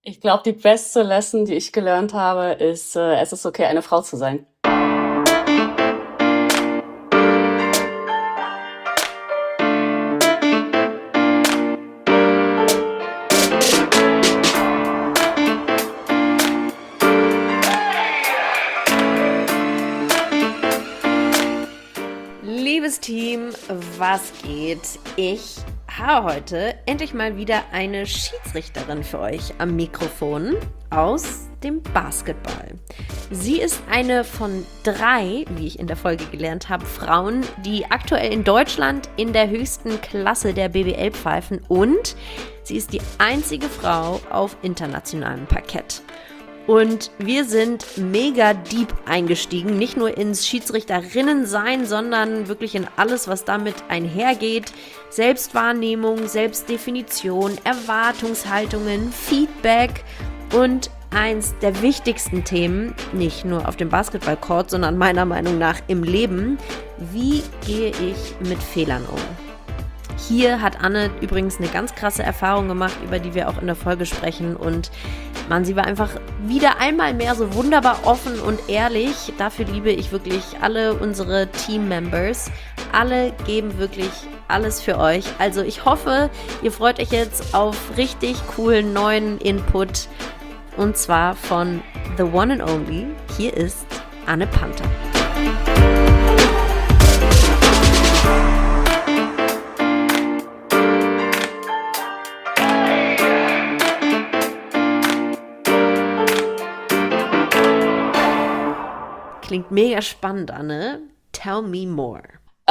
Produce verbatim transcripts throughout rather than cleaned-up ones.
Ich glaube, die beste Lesson, die ich gelernt habe, ist, äh, es ist okay, eine Frau zu sein. Liebes Team, was geht? Ich habe heute endlich mal wieder eine Schiedsrichterin für euch am Mikrofon aus dem Basketball. Sie ist eine von drei, wie ich in der Folge gelernt habe, Frauen, die aktuell in Deutschland in der höchsten Klasse der B B L pfeifen, und sie ist die einzige Frau auf internationalem Parkett. Und wir sind mega deep eingestiegen, nicht nur ins Schiedsrichterinnen-Sein, sondern wirklich in alles, was damit einhergeht. Selbstwahrnehmung, Selbstdefinition, Erwartungshaltungen, Feedback und eins der wichtigsten Themen, nicht nur auf dem Basketballcourt, sondern meiner Meinung nach im Leben: Wie gehe ich mit Fehlern um? Hier hat Anne übrigens eine ganz krasse Erfahrung gemacht, über die wir auch in der Folge sprechen. Und man, sie war einfach wieder einmal mehr so wunderbar offen und ehrlich. Dafür liebe ich wirklich alle unsere Team-Members. Alle geben wirklich alles für euch. Also ich hoffe, ihr freut euch jetzt auf richtig coolen neuen Input. Und zwar von The One and Only. Hier ist Anne Panther. Klingt mega spannend, Anne. Tell me more.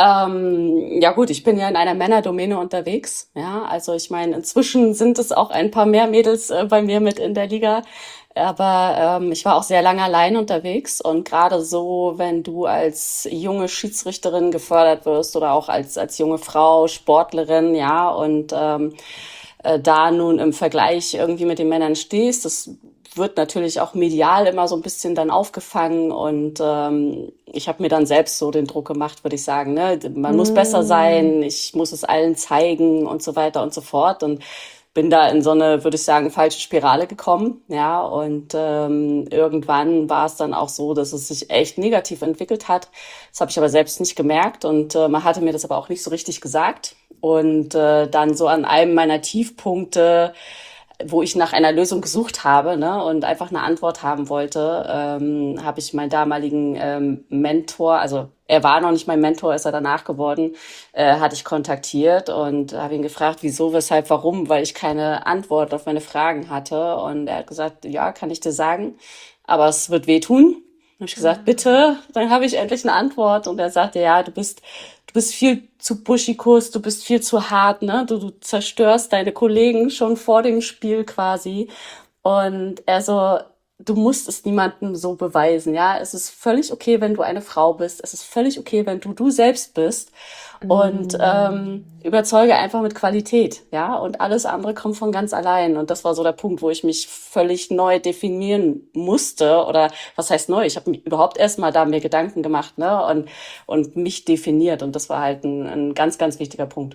Ähm, ja gut, ich bin ja in einer Männerdomäne unterwegs. Ja, also ich meine, inzwischen sind es auch ein paar mehr Mädels äh, bei mir mit in der Liga. Aber ähm, ich war auch sehr lange allein unterwegs, und gerade so, wenn du als junge Schiedsrichterin gefördert wirst oder auch als als junge Frau, Sportlerin, ja, und ähm, äh, da nun im Vergleich irgendwie mit den Männern stehst, das wird natürlich auch medial immer so ein bisschen dann aufgefangen, und ähm, ich habe mir dann selbst so den Druck gemacht, würde ich sagen, ne, man muss besser sein, ich muss es allen zeigen und so weiter und so fort, und bin da in so eine, würde ich sagen, falsche Spirale gekommen, ja, und ähm, irgendwann war es dann auch so, dass es sich echt negativ entwickelt hat. Das habe ich aber selbst nicht gemerkt, und äh, man hatte mir das aber auch nicht so richtig gesagt, und äh, dann so an einem meiner Tiefpunkte, wo ich nach einer Lösung gesucht habe, ne, und einfach eine Antwort haben wollte, ähm, habe ich meinen damaligen ähm, Mentor, also er war noch nicht mein Mentor, ist er danach geworden, äh, hatte ich kontaktiert und habe ihn gefragt, wieso, weshalb, warum, weil ich keine Antwort auf meine Fragen hatte, und er hat gesagt, ja, kann ich dir sagen, aber es wird wehtun. Dann habe ich gesagt, bitte, dann habe ich endlich eine Antwort, und er sagte, ja, du bist du bist viel zu buschikos, du bist viel zu hart, ne? Du, du zerstörst deine Kollegen schon vor dem Spiel quasi. Und er so, du musst es niemandem so beweisen, ja? Es ist völlig okay, wenn du eine Frau bist. Es ist völlig okay, wenn du du selbst bist. Und ähm, überzeuge einfach mit Qualität, ja? Und alles andere kommt von ganz allein. Und das war so der Punkt, wo ich mich völlig neu definieren musste. Oder was heißt neu? Ich habe überhaupt erst mal da mir Gedanken gemacht, ne? Und und mich definiert. Und das war halt ein, ein ganz, ganz wichtiger Punkt.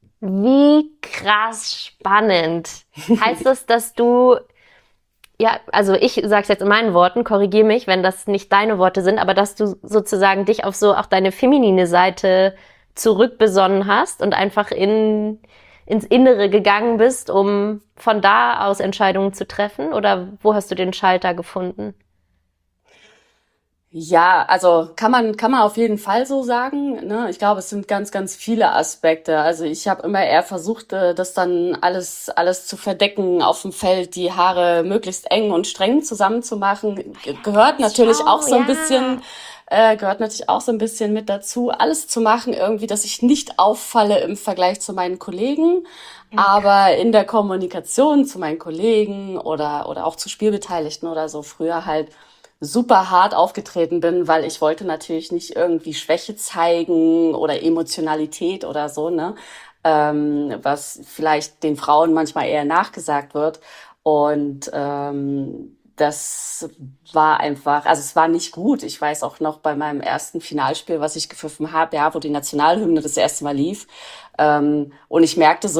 Wie krass spannend. Heißt das, dass du, ja, also ich sag's jetzt in meinen Worten, korrigier mich, wenn das nicht deine Worte sind, aber dass du sozusagen dich auf so auch deine feminine Seite zurückbesonnen hast und einfach in, ins Innere gegangen bist, um von da aus Entscheidungen zu treffen? Oder wo hast du den Schalter gefunden? Ja, also kann man kann man auf jeden Fall so sagen, ne? Ich glaube, es sind ganz ganz viele Aspekte. Also ich habe immer eher versucht, äh, das dann alles alles zu verdecken auf dem Feld, die Haare möglichst eng und streng zusammenzumachen. Ge- Gehört natürlich auch so ein bisschen äh, gehört natürlich auch so ein bisschen mit dazu, alles zu machen irgendwie, dass ich nicht auffalle im Vergleich zu meinen Kollegen, aber in der Kommunikation zu meinen Kollegen oder oder auch zu Spielbeteiligten oder so früher halt super hart aufgetreten bin, weil ich wollte natürlich nicht irgendwie Schwäche zeigen oder Emotionalität oder so, ne? Ähm, was vielleicht den Frauen manchmal eher nachgesagt wird. Und ähm, das war einfach, also es war nicht gut. Ich weiß auch noch bei meinem ersten Finalspiel, was ich gepfiffen habe, ja, wo die Nationalhymne das erste Mal lief. Ähm, und ich merkte so,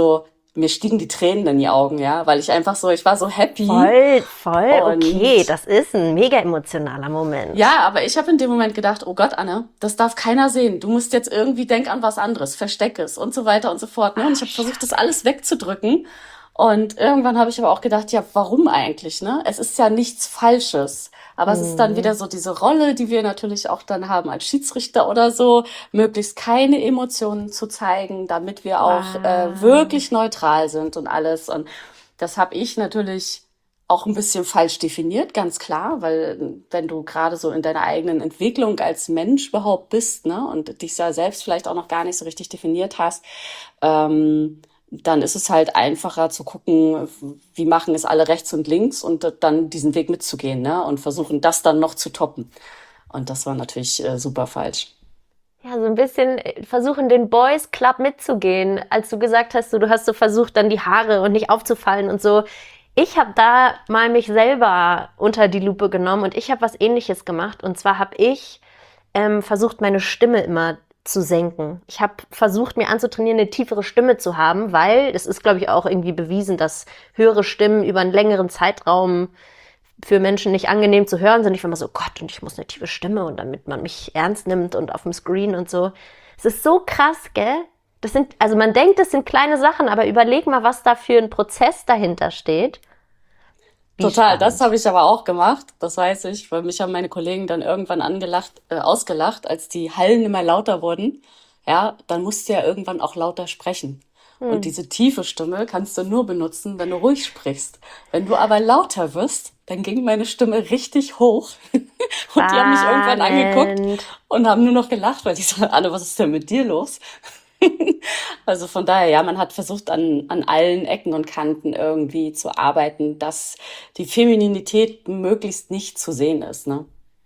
mir stiegen die Tränen in die Augen, ja, weil ich einfach so, ich war so happy. Voll, voll, okay, Und das ist ein mega emotionaler Moment. ja, aber ich habe in dem Moment gedacht, oh Gott, Anne, das darf keiner sehen. Du musst jetzt irgendwie, denk an was anderes, versteck es und so weiter und so fort. Ne? Und ich habe versucht, das alles wegzudrücken. Und irgendwann habe ich aber auch gedacht, ja, warum eigentlich? Ne? Es ist ja nichts Falsches. Aber es ist dann wieder so diese Rolle, die wir natürlich auch dann haben als Schiedsrichter oder so, möglichst keine Emotionen zu zeigen, damit wir auch äh, Wow. wirklich neutral sind und alles. Und das habe ich natürlich auch ein bisschen falsch definiert, ganz klar, weil äh, wenn du gerade so in deiner eigenen Entwicklung als Mensch überhaupt bist, ne, und dich ja selbst vielleicht auch noch gar nicht so richtig definiert hast, ähm, dann ist es halt einfacher zu gucken, wie machen es alle rechts und links und äh, dann diesen Weg mitzugehen, ne, und versuchen, das dann noch zu toppen. Und das war natürlich äh, super falsch. Ja, so ein bisschen äh, versuchen, den Boys Club mitzugehen. Als du gesagt hast, so, du hast so versucht, dann die Haare und nicht aufzufallen und so. Ich habe da mal mich selber unter die Lupe genommen und ich habe was Ähnliches gemacht. Und zwar habe ich ähm, versucht, meine Stimme immer zu senken. Ich habe versucht, mir anzutrainieren, eine tiefere Stimme zu haben, weil es ist, glaube ich, auch irgendwie bewiesen, dass höhere Stimmen über einen längeren Zeitraum für Menschen nicht angenehm zu hören sind. Ich war immer so, Gott, und ich muss eine tiefe Stimme und damit man mich ernst nimmt und auf dem Screen und so. Es ist so krass, gell? Das sind, also man denkt, das sind kleine Sachen, aber überleg mal, was da für ein Prozess dahinter steht. Wie Total, das spannend. habe ich aber auch gemacht, das weiß ich, weil mich haben meine Kollegen dann irgendwann angelacht, äh, ausgelacht, als die Hallen immer lauter wurden. Ja, dann musst du ja irgendwann auch lauter sprechen. Und Hm. diese tiefe Stimme kannst du nur benutzen, wenn du ruhig sprichst. Wenn du aber lauter wirst, dann ging meine Stimme richtig hoch. Und die haben mich irgendwann angeguckt Spannend. und haben nur noch gelacht, weil die so, Anne, was ist denn mit dir los? Also von daher, ja, man hat versucht, an, an allen Ecken und Kanten irgendwie zu arbeiten, dass die Femininität möglichst nicht zu sehen ist, ne?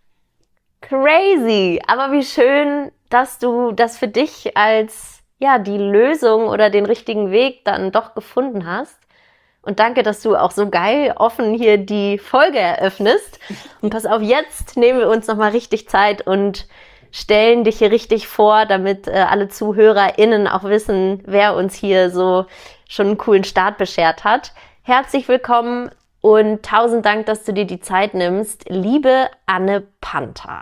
Crazy. Aber wie schön, dass du das für dich als, ja, die Lösung oder den richtigen Weg dann doch gefunden hast. Und danke, dass du auch so geil offen hier die Folge eröffnest. Und pass auf, jetzt nehmen wir uns nochmal richtig Zeit und stellen dich hier richtig vor, damit äh, alle ZuhörerInnen auch wissen, wer uns hier so schon einen coolen Start beschert hat. Herzlich willkommen und tausend Dank, dass du dir die Zeit nimmst, liebe Anne Panther.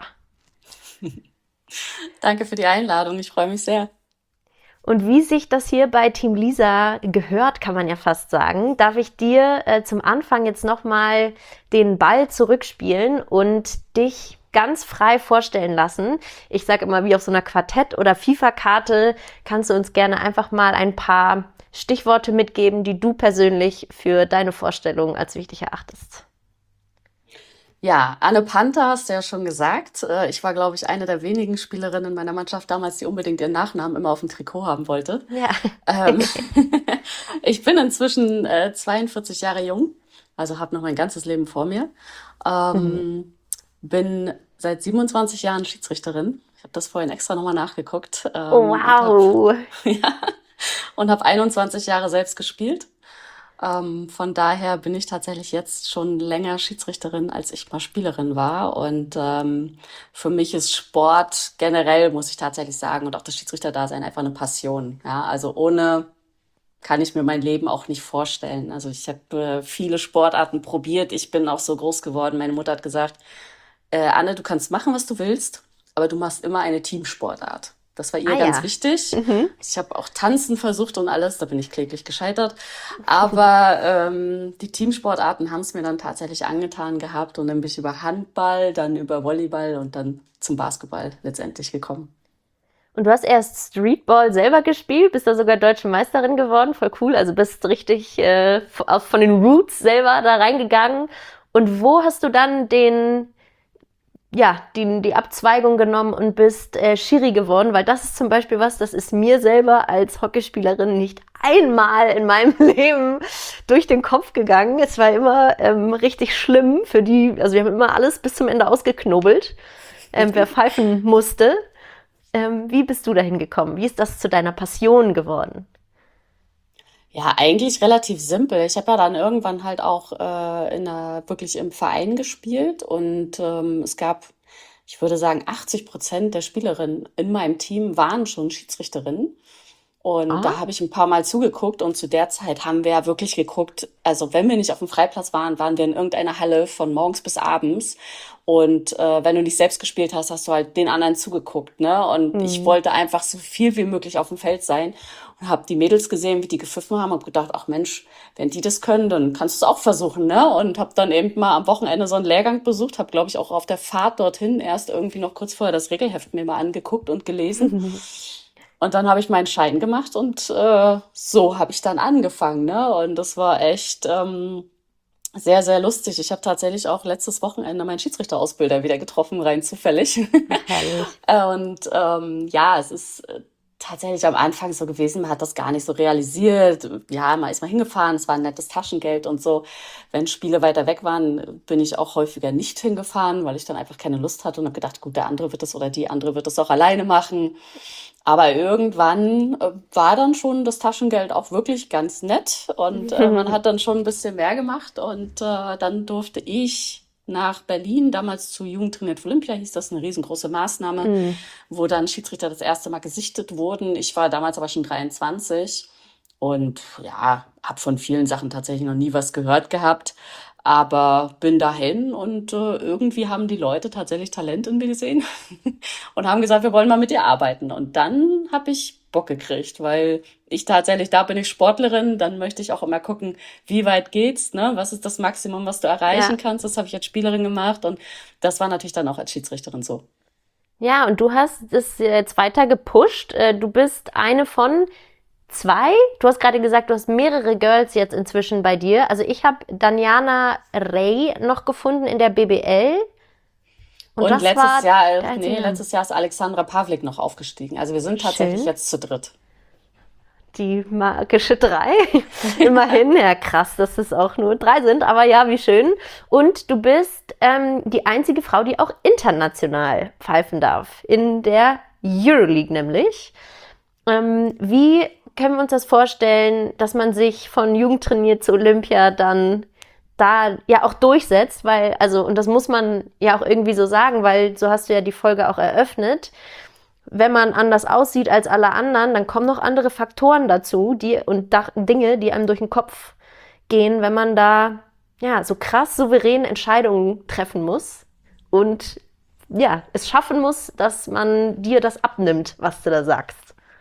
Danke für die Einladung, ich freue mich sehr. Und wie sich das hier bei Team Lisa gehört, kann man ja fast sagen, darf ich dir äh, zum Anfang jetzt nochmal den Ball zurückspielen und dich ganz frei vorstellen lassen. Ich sage immer, wie auf so einer Quartett- oder FIFA-Karte kannst du uns gerne einfach mal ein paar Stichworte mitgeben, die du persönlich für deine Vorstellung als wichtig erachtest. Ja, Anne Panther hast du ja schon gesagt. Äh, Ich war, glaube ich, eine der wenigen Spielerinnen in meiner Mannschaft damals, die unbedingt ihren Nachnamen immer auf dem Trikot haben wollte. Ja. Ähm, Ich bin inzwischen äh, zweiundvierzig Jahre jung, also habe noch mein ganzes Leben vor mir. Mhm. Ähm, bin seit siebenundzwanzig Jahren Schiedsrichterin. Ich habe das vorhin extra nochmal nachgeguckt Oh, ähm, und habe wow. ja, und habe einundzwanzig Jahre selbst gespielt. Ähm, von daher bin ich tatsächlich jetzt schon länger Schiedsrichterin, als ich mal Spielerin war. Und ähm, für mich ist Sport generell, muss ich tatsächlich sagen, und auch das Schiedsrichterdasein einfach eine Passion. Ja, also ohne kann ich mir mein Leben auch nicht vorstellen. Also ich habe äh, viele Sportarten probiert. Ich bin auch so groß geworden. Meine Mutter hat gesagt, äh, Anne, du kannst machen, was du willst, aber du machst immer eine Teamsportart. Das war Ah ihr ganz ja. wichtig. Mhm. Ich habe auch Tanzen versucht und alles, da bin ich kläglich gescheitert. Aber ähm, die Teamsportarten haben es mir dann tatsächlich angetan gehabt und dann bin ich über Handball, dann über Volleyball und dann zum Basketball letztendlich gekommen. Und du hast erst Streetball selber gespielt, bist da sogar deutsche Meisterin geworden, voll cool. Also bist richtig äh, f- aus- von den Roots selber da reingegangen. Und wo hast du dann den, ja, die, die Abzweigung genommen und bist äh, Schiri geworden? Weil das ist zum Beispiel was, das ist mir selber als Hockeyspielerin nicht einmal in meinem Leben durch den Kopf gegangen. Es war immer ähm, richtig schlimm für die, also wir haben immer alles bis zum Ende ausgeknobelt, ähm, wer pfeifen musste. Ähm, wie bist du dahin gekommen? Wie ist das zu deiner Passion geworden? Ja, eigentlich relativ simpel. Ich habe ja dann irgendwann halt auch äh, in einer, wirklich im Verein gespielt und ähm, es gab, ich würde sagen, achtzig Prozent der Spielerinnen in meinem Team waren schon Schiedsrichterinnen. Und Ah. da habe ich ein paar Mal zugeguckt und zu der Zeit haben wir ja wirklich geguckt, also wenn wir nicht auf dem Freiplatz waren, waren wir in irgendeiner Halle von morgens bis abends. Und äh, wenn du nicht selbst gespielt hast, hast du halt den anderen zugeguckt, ne? Und ich Hm. wollte einfach so viel wie möglich auf dem Feld sein und habe die Mädels gesehen, wie die gepfiffen haben und gedacht, ach Mensch, wenn die das können, dann kannst du es auch versuchen, ne? Und habe dann eben mal am Wochenende so einen Lehrgang besucht, habe, glaube ich, auch auf der Fahrt dorthin erst irgendwie noch kurz vorher das Regelheft mir mal angeguckt und gelesen. Und dann habe ich meinen Schein gemacht und äh, so habe ich dann angefangen, ne? Und das war echt ähm, sehr, sehr lustig. Ich habe tatsächlich auch letztes Wochenende meinen Schiedsrichterausbilder wieder getroffen, rein zufällig. Herrlich. Und ähm, ja, es ist äh, tatsächlich am Anfang so gewesen, man hat das gar nicht so realisiert. Ja, man ist mal hingefahren, es war ein nettes Taschengeld und so. Wenn Spiele weiter weg waren, bin ich auch häufiger nicht hingefahren, weil ich dann einfach keine Lust hatte und habe gedacht, gut, der andere wird es oder die andere wird es auch alleine machen. Aber irgendwann äh, war dann schon das Taschengeld auch wirklich ganz nett und äh, man hat dann schon ein bisschen mehr gemacht und äh, dann durfte ich nach Berlin, damals zu Jugendtrainiert für Olympia, hieß das, eine riesengroße Maßnahme, Hm. wo dann Schiedsrichter das erste Mal gesichtet wurden. Ich war damals aber schon dreiundzwanzig und ja, habe von vielen Sachen tatsächlich noch nie was gehört gehabt. Aber bin dahin und äh, irgendwie haben die Leute tatsächlich Talent in mir gesehen und haben gesagt, wir wollen mal mit dir arbeiten. Und dann habe ich Bock gekriegt, weil ich tatsächlich, da bin ich Sportlerin, dann möchte ich auch immer gucken, wie weit geht's, ne? Was ist das Maximum, was du erreichen Ja. kannst? Das habe ich als Spielerin gemacht und das war natürlich dann auch als Schiedsrichterin so. Ja, und du hast es jetzt weiter gepusht. Äh, Du bist eine von zwei. Du hast gerade gesagt, du hast mehrere Girls jetzt inzwischen bei dir. Also ich habe Daniana Ray noch gefunden in der B B L. Und, Und das letztes war Jahr, der äh, einzige nee, Name. letztes Jahr ist Alexandra Pavlik noch aufgestiegen. Also wir sind tatsächlich Schön. jetzt zu dritt. Die magische drei. Immerhin, ja krass, dass es auch nur drei sind, aber ja, wie schön. Und du bist ähm, die einzige Frau, die auch international pfeifen darf. In der Euroleague nämlich. Ähm, wie können wir uns das vorstellen, dass man sich von Jugendtrainiert zu Olympia dann da ja auch durchsetzt? Weil, also, und das muss man ja auch irgendwie so sagen, weil so hast du ja die Folge auch eröffnet. Wenn man anders aussieht als alle anderen, dann kommen noch andere Faktoren dazu, die und Dach, Dinge, die einem durch den Kopf gehen, wenn man da ja so krass souverän Entscheidungen treffen muss und ja, es schaffen muss, dass man dir das abnimmt, was du da sagst.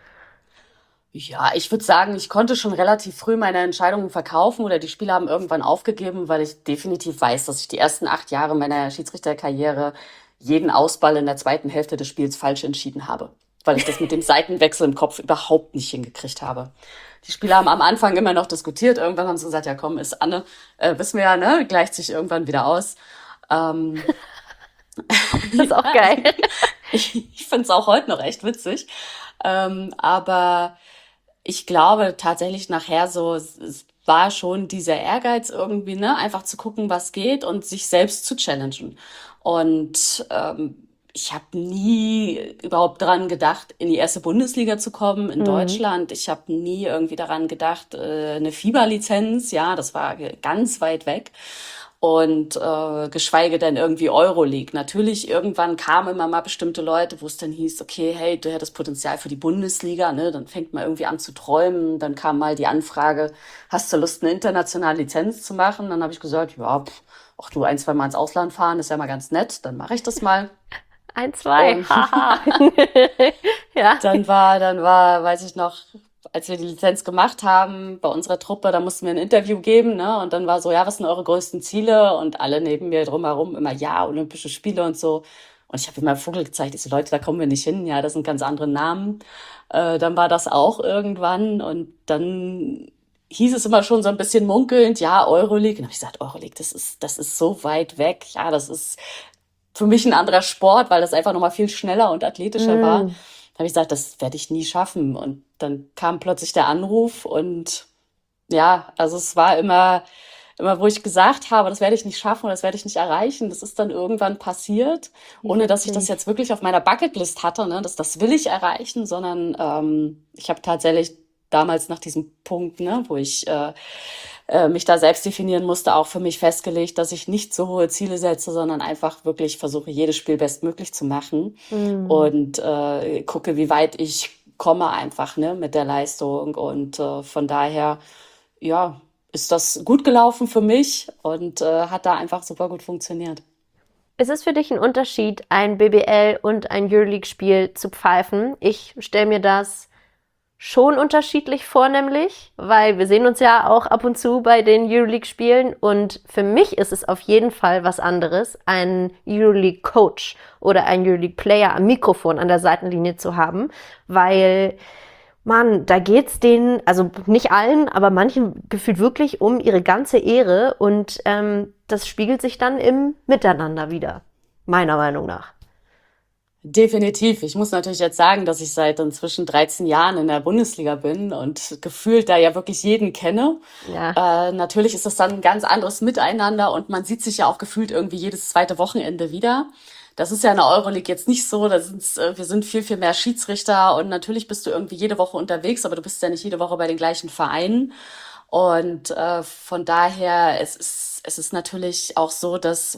Ja, ich würde sagen, ich konnte schon relativ früh meine Entscheidungen verkaufen oder die Spieler haben irgendwann aufgegeben, weil ich definitiv weiß, dass ich die ersten acht Jahre meiner Schiedsrichterkarriere jeden Ausball in der zweiten Hälfte des Spiels falsch entschieden habe, weil ich das mit dem Seitenwechsel im Kopf überhaupt nicht hingekriegt habe. Die Spieler haben am Anfang immer noch diskutiert, irgendwann haben sie gesagt, ja komm, ist Anne, äh, wissen wir ja, ne, gleicht sich irgendwann wieder aus. Ähm, Das ist auch geil. ich ich finde es auch heute noch echt witzig. Ähm, aber ich glaube tatsächlich nachher so, es, es war schon dieser Ehrgeiz irgendwie, ne, einfach zu gucken, was geht und sich selbst zu challengen. Und ähm, ich habe nie überhaupt daran gedacht, in die erste Bundesliga zu kommen in Mhm. Deutschland. Ich habe nie irgendwie daran gedacht, äh, eine FIBA-Lizenz, ja, das war ganz weit weg. Und äh, geschweige denn irgendwie Euroleague. Natürlich, irgendwann kamen immer mal bestimmte Leute, wo es dann hieß, okay, hey, du hättest Potenzial für die Bundesliga, ne? Dann fängt man irgendwie an zu träumen. Dann kam mal die Anfrage, hast du Lust, eine internationale Lizenz zu machen? Dann habe ich gesagt, ja, pff, ach du, ein, zwei Mal ins Ausland fahren, ist ja mal ganz nett, dann mache ich das mal. Ein, zwei, Und haha. Ja. dann war, dann war, weiß ich noch, als wir die Lizenz gemacht haben, bei unserer Truppe, da mussten wir ein Interview geben, ne? Und dann war so, ja, was sind eure größten Ziele? Und alle neben mir drumherum immer, ja, Olympische Spiele und so. Und ich habe ihm mal einen Vogel gezeigt. Ich so, Leute, da kommen wir nicht hin. Ja, das sind ganz andere Namen. Äh, dann war das auch irgendwann. Und dann hieß es immer schon so ein bisschen munkelnd, ja, Euroleague. Und dann habe ich gesagt, Euroleague, das ist, das ist so weit weg. Ja, das ist für mich ein anderer Sport, weil das einfach nochmal viel schneller und athletischer war. Mm. Da habe ich gesagt, das werde ich nie schaffen. Und dann kam plötzlich der Anruf und ja, also es war immer, immer, wo ich gesagt habe, das werde ich nicht schaffen oder das werde ich nicht erreichen. Das ist dann irgendwann passiert, ohne dass ich das jetzt wirklich auf meiner Bucketlist hatte, ne? Das, das will ich erreichen, sondern ähm, ich habe tatsächlich damals nach diesem Punkt, ne, wo ich äh, äh, mich da selbst definieren musste, auch für mich festgelegt, dass ich nicht so hohe Ziele setze, sondern einfach wirklich versuche, jedes Spiel bestmöglich zu machen Mm. und äh, gucke, wie weit ich komme einfach, ne, mit der Leistung. Und äh, von daher, ja, ist das gut gelaufen für mich und äh, hat da einfach super gut funktioniert. Ist es für dich ein Unterschied, ein B B L und ein Euroleague-Spiel zu pfeifen? Ich stelle mir das schon unterschiedlich vor, nämlich, weil wir sehen uns ja auch ab und zu bei den Euroleague-Spielen und für mich ist es auf jeden Fall was anderes, einen Euroleague-Coach oder einen Euroleague-Player am Mikrofon an der Seitenlinie zu haben, weil, Mann, da geht's denen, also nicht allen, aber manchen gefühlt wirklich um ihre ganze Ehre und ähm, das spiegelt sich dann im Miteinander wieder, meiner Meinung nach. Definitiv. Ich muss natürlich jetzt sagen, dass ich seit inzwischen dreizehn Jahren in der Bundesliga bin und gefühlt da ja wirklich jeden kenne. Ja. Äh, natürlich ist das dann ein ganz anderes Miteinander und man sieht sich ja auch gefühlt irgendwie jedes zweite Wochenende wieder. Das ist ja in der Euroleague jetzt nicht so. Da sind's, äh, wir sind viel, viel mehr Schiedsrichter und natürlich bist du irgendwie jede Woche unterwegs, aber du bist ja nicht jede Woche bei den gleichen Vereinen. Und äh, von daher, es ist, es ist natürlich auch so, dass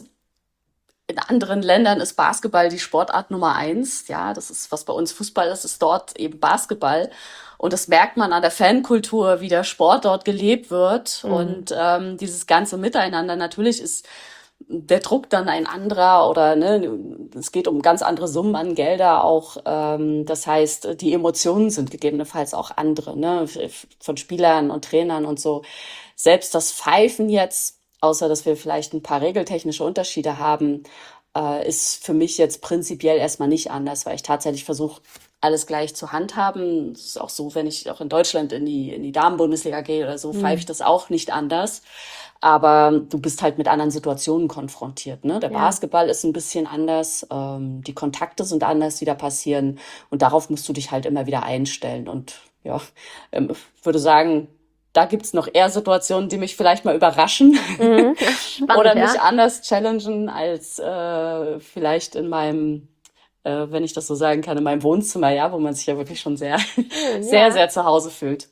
in anderen Ländern ist Basketball die Sportart Nummer eins. Ja, das ist, was bei uns Fußball ist, ist dort eben Basketball. Und das merkt man an der Fankultur, wie der Sport dort gelebt wird. Mhm. Und ähm, dieses ganze Miteinander, natürlich ist der Druck dann ein anderer oder ne, es geht um ganz andere Summen an Gelder auch. Ähm, das heißt, die Emotionen sind gegebenenfalls auch andere, ne, von Spielern und Trainern und so. Selbst das Pfeifen jetzt, außer dass wir vielleicht ein paar regeltechnische Unterschiede haben, äh, ist für mich jetzt prinzipiell erstmal nicht anders, weil ich tatsächlich versuche, alles gleich zu handhaben. Es ist auch so, wenn ich auch in Deutschland in die, in die Damen-Bundesliga gehe oder so, Mhm. pfeife ich das auch nicht anders. Aber du bist halt mit anderen Situationen konfrontiert, ne? Der Ja. Basketball ist ein bisschen anders, ähm, die Kontakte sind anders, die da passieren. Und darauf musst du dich halt immer wieder einstellen. Und ja, ähm, ich würde sagen, da gibt's noch eher Situationen, die mich vielleicht mal überraschen Mhm. Spannend, oder mich ja. anders challengen als äh, vielleicht in meinem, äh, wenn ich das so sagen kann, in meinem Wohnzimmer, ja, wo man sich ja wirklich schon sehr, Schön, sehr, ja. sehr zu Hause fühlt.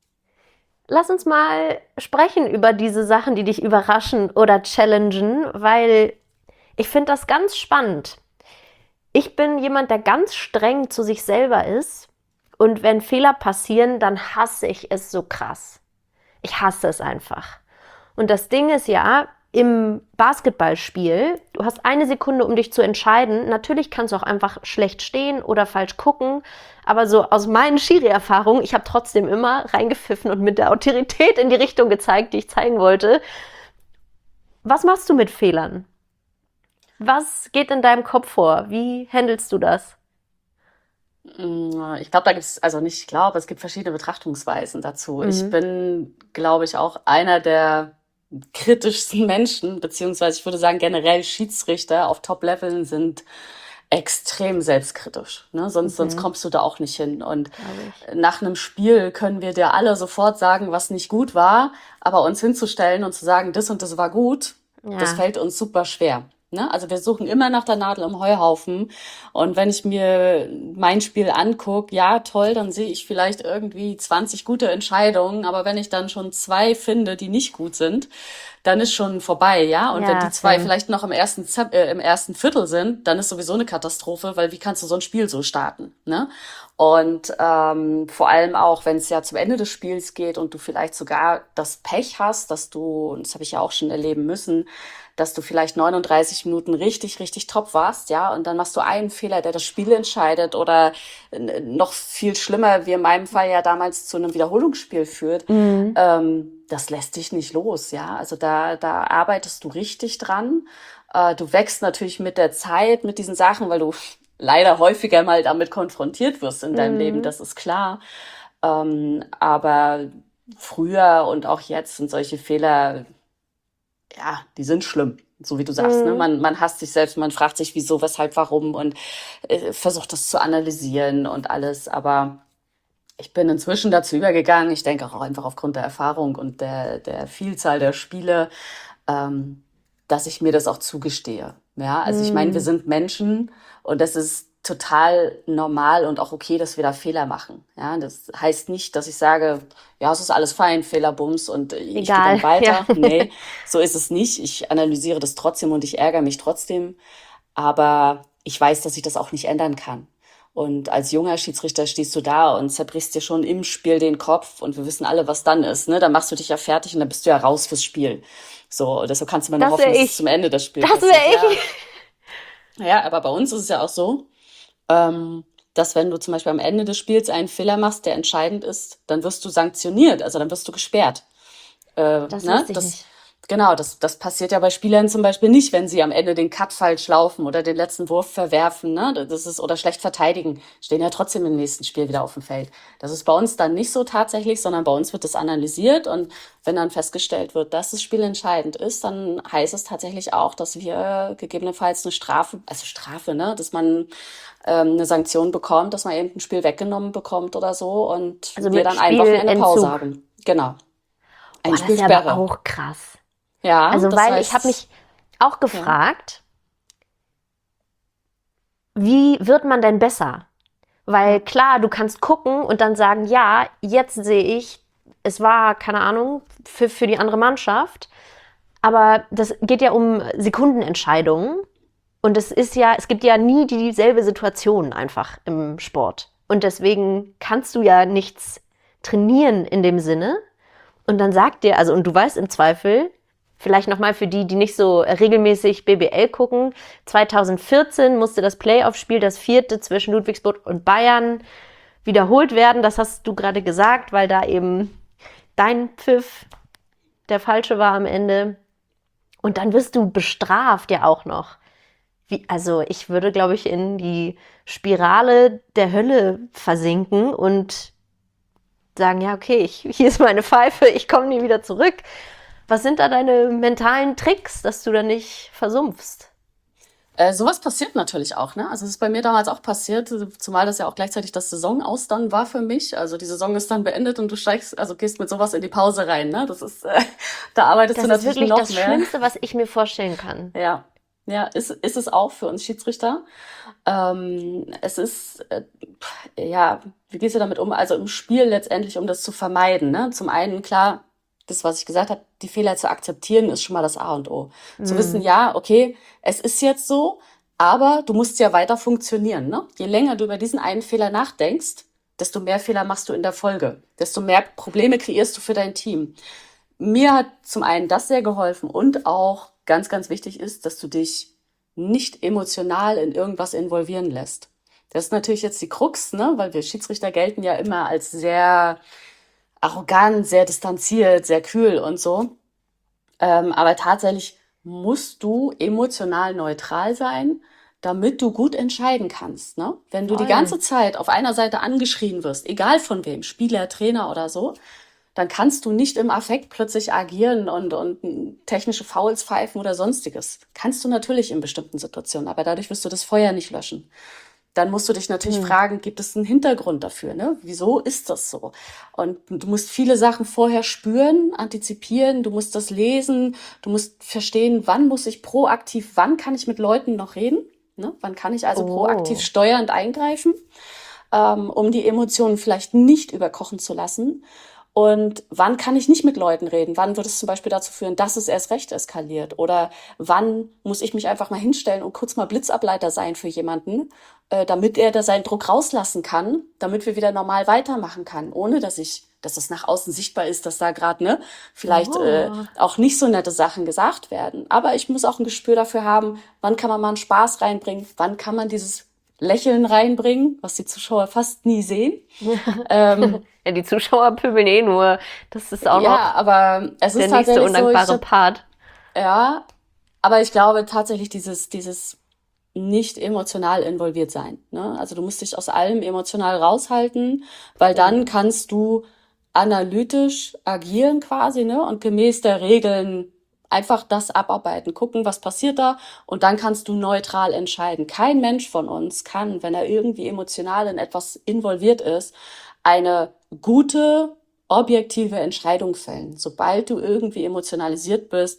Lass uns mal sprechen über diese Sachen, die dich überraschen oder challengen, weil ich finde das ganz spannend. Ich bin jemand, der ganz streng zu sich selber ist und wenn Fehler passieren, dann hasse ich es so krass. Ich hasse es einfach. Und das Ding ist ja, im Basketballspiel, du hast eine Sekunde, um dich zu entscheiden. Natürlich kannst du auch einfach schlecht stehen oder falsch gucken. Aber so aus meinen Schiri-Erfahrungen, ich habe trotzdem immer reingepfiffen und mit der Autorität in die Richtung gezeigt, die ich zeigen wollte. Was machst du mit Fehlern? Was geht in deinem Kopf vor? Wie handelst du das? Mm, Ich glaube, da gibt's, also nicht, ich glaube, es gibt verschiedene Betrachtungsweisen dazu. Ich Mhm. bin, glaube ich, auch einer der kritischsten Menschen, beziehungsweise ich würde sagen, generell Schiedsrichter auf Top-Leveln sind extrem selbstkritisch, ne? Sonst, sonst Mhm. kommst du da auch nicht hin. Und Glaube ich. nach einem Spiel können wir dir alle sofort sagen, was nicht gut war, aber uns hinzustellen und zu sagen, das und das war gut, das Ja. fällt uns super schwer. Ne? Also wir suchen immer nach der Nadel im Heuhaufen. Und wenn ich mir mein Spiel angucke, ja, toll, dann sehe ich vielleicht irgendwie zwanzig gute Entscheidungen. Aber wenn ich dann schon zwei finde, die nicht gut sind, dann ist schon vorbei, ja. Und Ja, wenn die zwei same. vielleicht noch im ersten, Zep- äh, im ersten Viertel sind, dann ist sowieso eine Katastrophe, weil wie kannst du so ein Spiel so starten, ne? Und ähm, vor allem auch, wenn es ja zum Ende des Spiels geht und du vielleicht sogar das Pech hast, dass du, und das habe ich ja auch schon erleben müssen, dass du vielleicht neununddreißig Minuten richtig, richtig top warst, ja, und dann machst du einen Fehler, der das Spiel entscheidet oder äh, noch viel schlimmer, wie in meinem Fall ja damals zu einem Wiederholungsspiel führt. Mhm. Ähm, das lässt dich nicht los, ja. Also da, da arbeitest du richtig dran. Äh, du wächst natürlich mit der Zeit, mit diesen Sachen, weil du leider häufiger mal damit konfrontiert wirst in deinem Leben, Mhm. das ist klar. Ähm, aber früher und auch jetzt sind solche Fehler, ja, die sind schlimm, so wie du sagst, ne? Mhm. Man, man hasst sich selbst, man fragt sich, wieso, weshalb, warum und äh, versucht das zu analysieren und alles. Aber ich bin inzwischen dazu übergegangen, ich denke auch einfach aufgrund der Erfahrung und der, der Vielzahl der Spiele, ähm, dass ich mir das auch zugestehe. Ja, also ich meine, wir Mhm. sind Menschen und das ist total normal und auch okay, dass wir da Fehler machen. Ja, das heißt nicht, dass ich sage, ja, es ist alles fein, Fehlerbums und ich gehe Egal, dann weiter. ja. Nee, so ist es nicht. Ich analysiere das trotzdem und ich ärgere mich trotzdem. Aber ich weiß, dass ich das auch nicht ändern kann. Und als junger Schiedsrichter stehst du da und zerbrichst dir schon im Spiel den Kopf und wir wissen alle, was dann ist, ne? Dann machst du dich ja fertig und dann bist du ja raus fürs Spiel. So, deshalb kannst du immer nur Das hoffen, wäre dass es ich. zum Ende des Spiels Das passiert. wäre ich. Ja. Ja, aber bei uns ist es ja auch so, ähm, dass wenn du zum Beispiel am Ende des Spiels einen Fehler machst, der entscheidend ist, dann wirst du sanktioniert, also dann wirst du gesperrt. Äh, Das ne? wusste ich Das, nicht. genau, das, das passiert ja bei Spielern zum Beispiel nicht, wenn sie am Ende den Cut falsch laufen oder den letzten Wurf verwerfen, ne? Das ist, oder schlecht verteidigen, stehen ja trotzdem im nächsten Spiel wieder auf dem Feld. Das ist bei uns dann nicht so tatsächlich, sondern bei uns wird das analysiert und wenn dann festgestellt wird, dass das Spiel entscheidend ist, dann heißt es tatsächlich auch, dass wir gegebenenfalls eine Strafe, also Strafe, ne, dass man ähm, eine Sanktion bekommt, dass man eben ein Spiel weggenommen bekommt oder so und Also wir mit dann ein Wochenende Pause Spieleentzug. haben. Genau. Boah, Ein das ist ja aber Spielsperre. auch krass. Ja, Also, das weil ich habe mich heißt, auch ja. gefragt, wie wird man denn besser? Weil klar, du kannst gucken und dann sagen, ja, jetzt sehe ich, es war, keine Ahnung, für, für die andere Mannschaft. Aber das geht ja um Sekundenentscheidungen. Und es ist ja, es gibt ja nie dieselbe Situation einfach im Sport. Und deswegen kannst du ja nichts trainieren in dem Sinne. Und dann sagt dir, also, und du weißt im Zweifel, vielleicht nochmal für die, die nicht so regelmäßig B B L gucken, zweitausendvierzehn musste das Playoff-Spiel, das vierte zwischen Ludwigsburg und Bayern, wiederholt werden. Das hast du gerade gesagt, weil da eben dein Pfiff der falsche war am Ende. Und dann wirst du bestraft ja auch noch. Wie, also ich würde, glaube ich, in die Spirale der Hölle versinken und sagen, ja, okay, ich, hier ist meine Pfeife, ich komme nie wieder zurück. Was sind da deine mentalen Tricks, dass du da nicht versumpfst? Äh, sowas passiert natürlich auch, ne? Also es ist bei mir damals auch passiert, zumal das ja auch gleichzeitig das Saisonaus dann war für mich. Also die Saison ist dann beendet und du steigst, also gehst mit sowas in die Pause rein, ne? Das ist, äh, da arbeitest Das du ist natürlich wirklich noch das mehr. Schlimmste, was ich mir vorstellen kann. Ja, ja, ist, ist es auch für uns Schiedsrichter. Ähm, es ist, äh, pff, ja, wie gehst du damit um? Also im Spiel letztendlich, um das zu vermeiden, ne? Zum einen, klar, das, was ich gesagt habe, die Fehler zu akzeptieren, ist schon mal das A und O. Zu wissen, Hm. ja, okay, es ist jetzt so, aber du musst ja weiter funktionieren, ne? Je länger du über diesen einen Fehler nachdenkst, desto mehr Fehler machst du in der Folge, desto mehr Probleme kreierst du für dein Team. Mir hat zum einen das sehr geholfen und auch ganz, ganz wichtig ist, dass du dich nicht emotional in irgendwas involvieren lässt. Das ist natürlich jetzt die Krux, ne? Weil wir Schiedsrichter gelten ja immer als sehr arrogant, sehr distanziert, sehr kühl und so. Ähm, aber tatsächlich musst du emotional neutral sein, damit du gut entscheiden kannst, ne? Wenn du die Voll. ganze Zeit auf einer Seite angeschrien wirst, egal von wem, Spieler, Trainer oder so, dann kannst du nicht im Affekt plötzlich agieren und, und technische Fouls pfeifen oder sonstiges. Kannst du natürlich in bestimmten Situationen, aber dadurch wirst du das Feuer nicht löschen. Dann musst du dich natürlich Hm. fragen, gibt es einen Hintergrund dafür, ne? Wieso ist das so? Und du musst viele Sachen vorher spüren, antizipieren, du musst das lesen, du musst verstehen, wann muss ich proaktiv, wann kann ich mit Leuten noch reden, ne? Wann kann ich also proaktiv Oh. steuernd eingreifen, ähm, um die Emotionen vielleicht nicht überkochen zu lassen. Und wann kann ich nicht mit Leuten reden? Wann wird es zum Beispiel dazu führen, dass es erst recht eskaliert? Oder wann muss ich mich einfach mal hinstellen und kurz mal Blitzableiter sein für jemanden, äh, damit er da seinen Druck rauslassen kann, damit wir wieder normal weitermachen kann, ohne dass ich, dass es nach außen sichtbar ist, dass da gerade ne vielleicht äh, Oh. auch nicht so nette Sachen gesagt werden. Aber ich muss auch ein Gespür dafür haben, wann kann man mal einen Spaß reinbringen, wann kann man dieses Lächeln reinbringen, was die Zuschauer fast nie sehen. Ähm, Ja, die Zuschauer pöbeln eh nur. Das ist auch noch ja, aber es der ist nächste tatsächlich so, ich undankbare hab, Part. ja, aber ich glaube tatsächlich dieses, dieses nicht emotional involviert sein, ne? Also du musst dich aus allem emotional raushalten, weil dann kannst du analytisch agieren quasi, ne? Und gemäß der Regeln einfach das abarbeiten, gucken, was passiert da und dann kannst du neutral entscheiden. Kein Mensch von uns kann, wenn er irgendwie emotional in etwas involviert ist, eine gute, objektive Entscheidung fällen. Sobald du irgendwie emotionalisiert bist,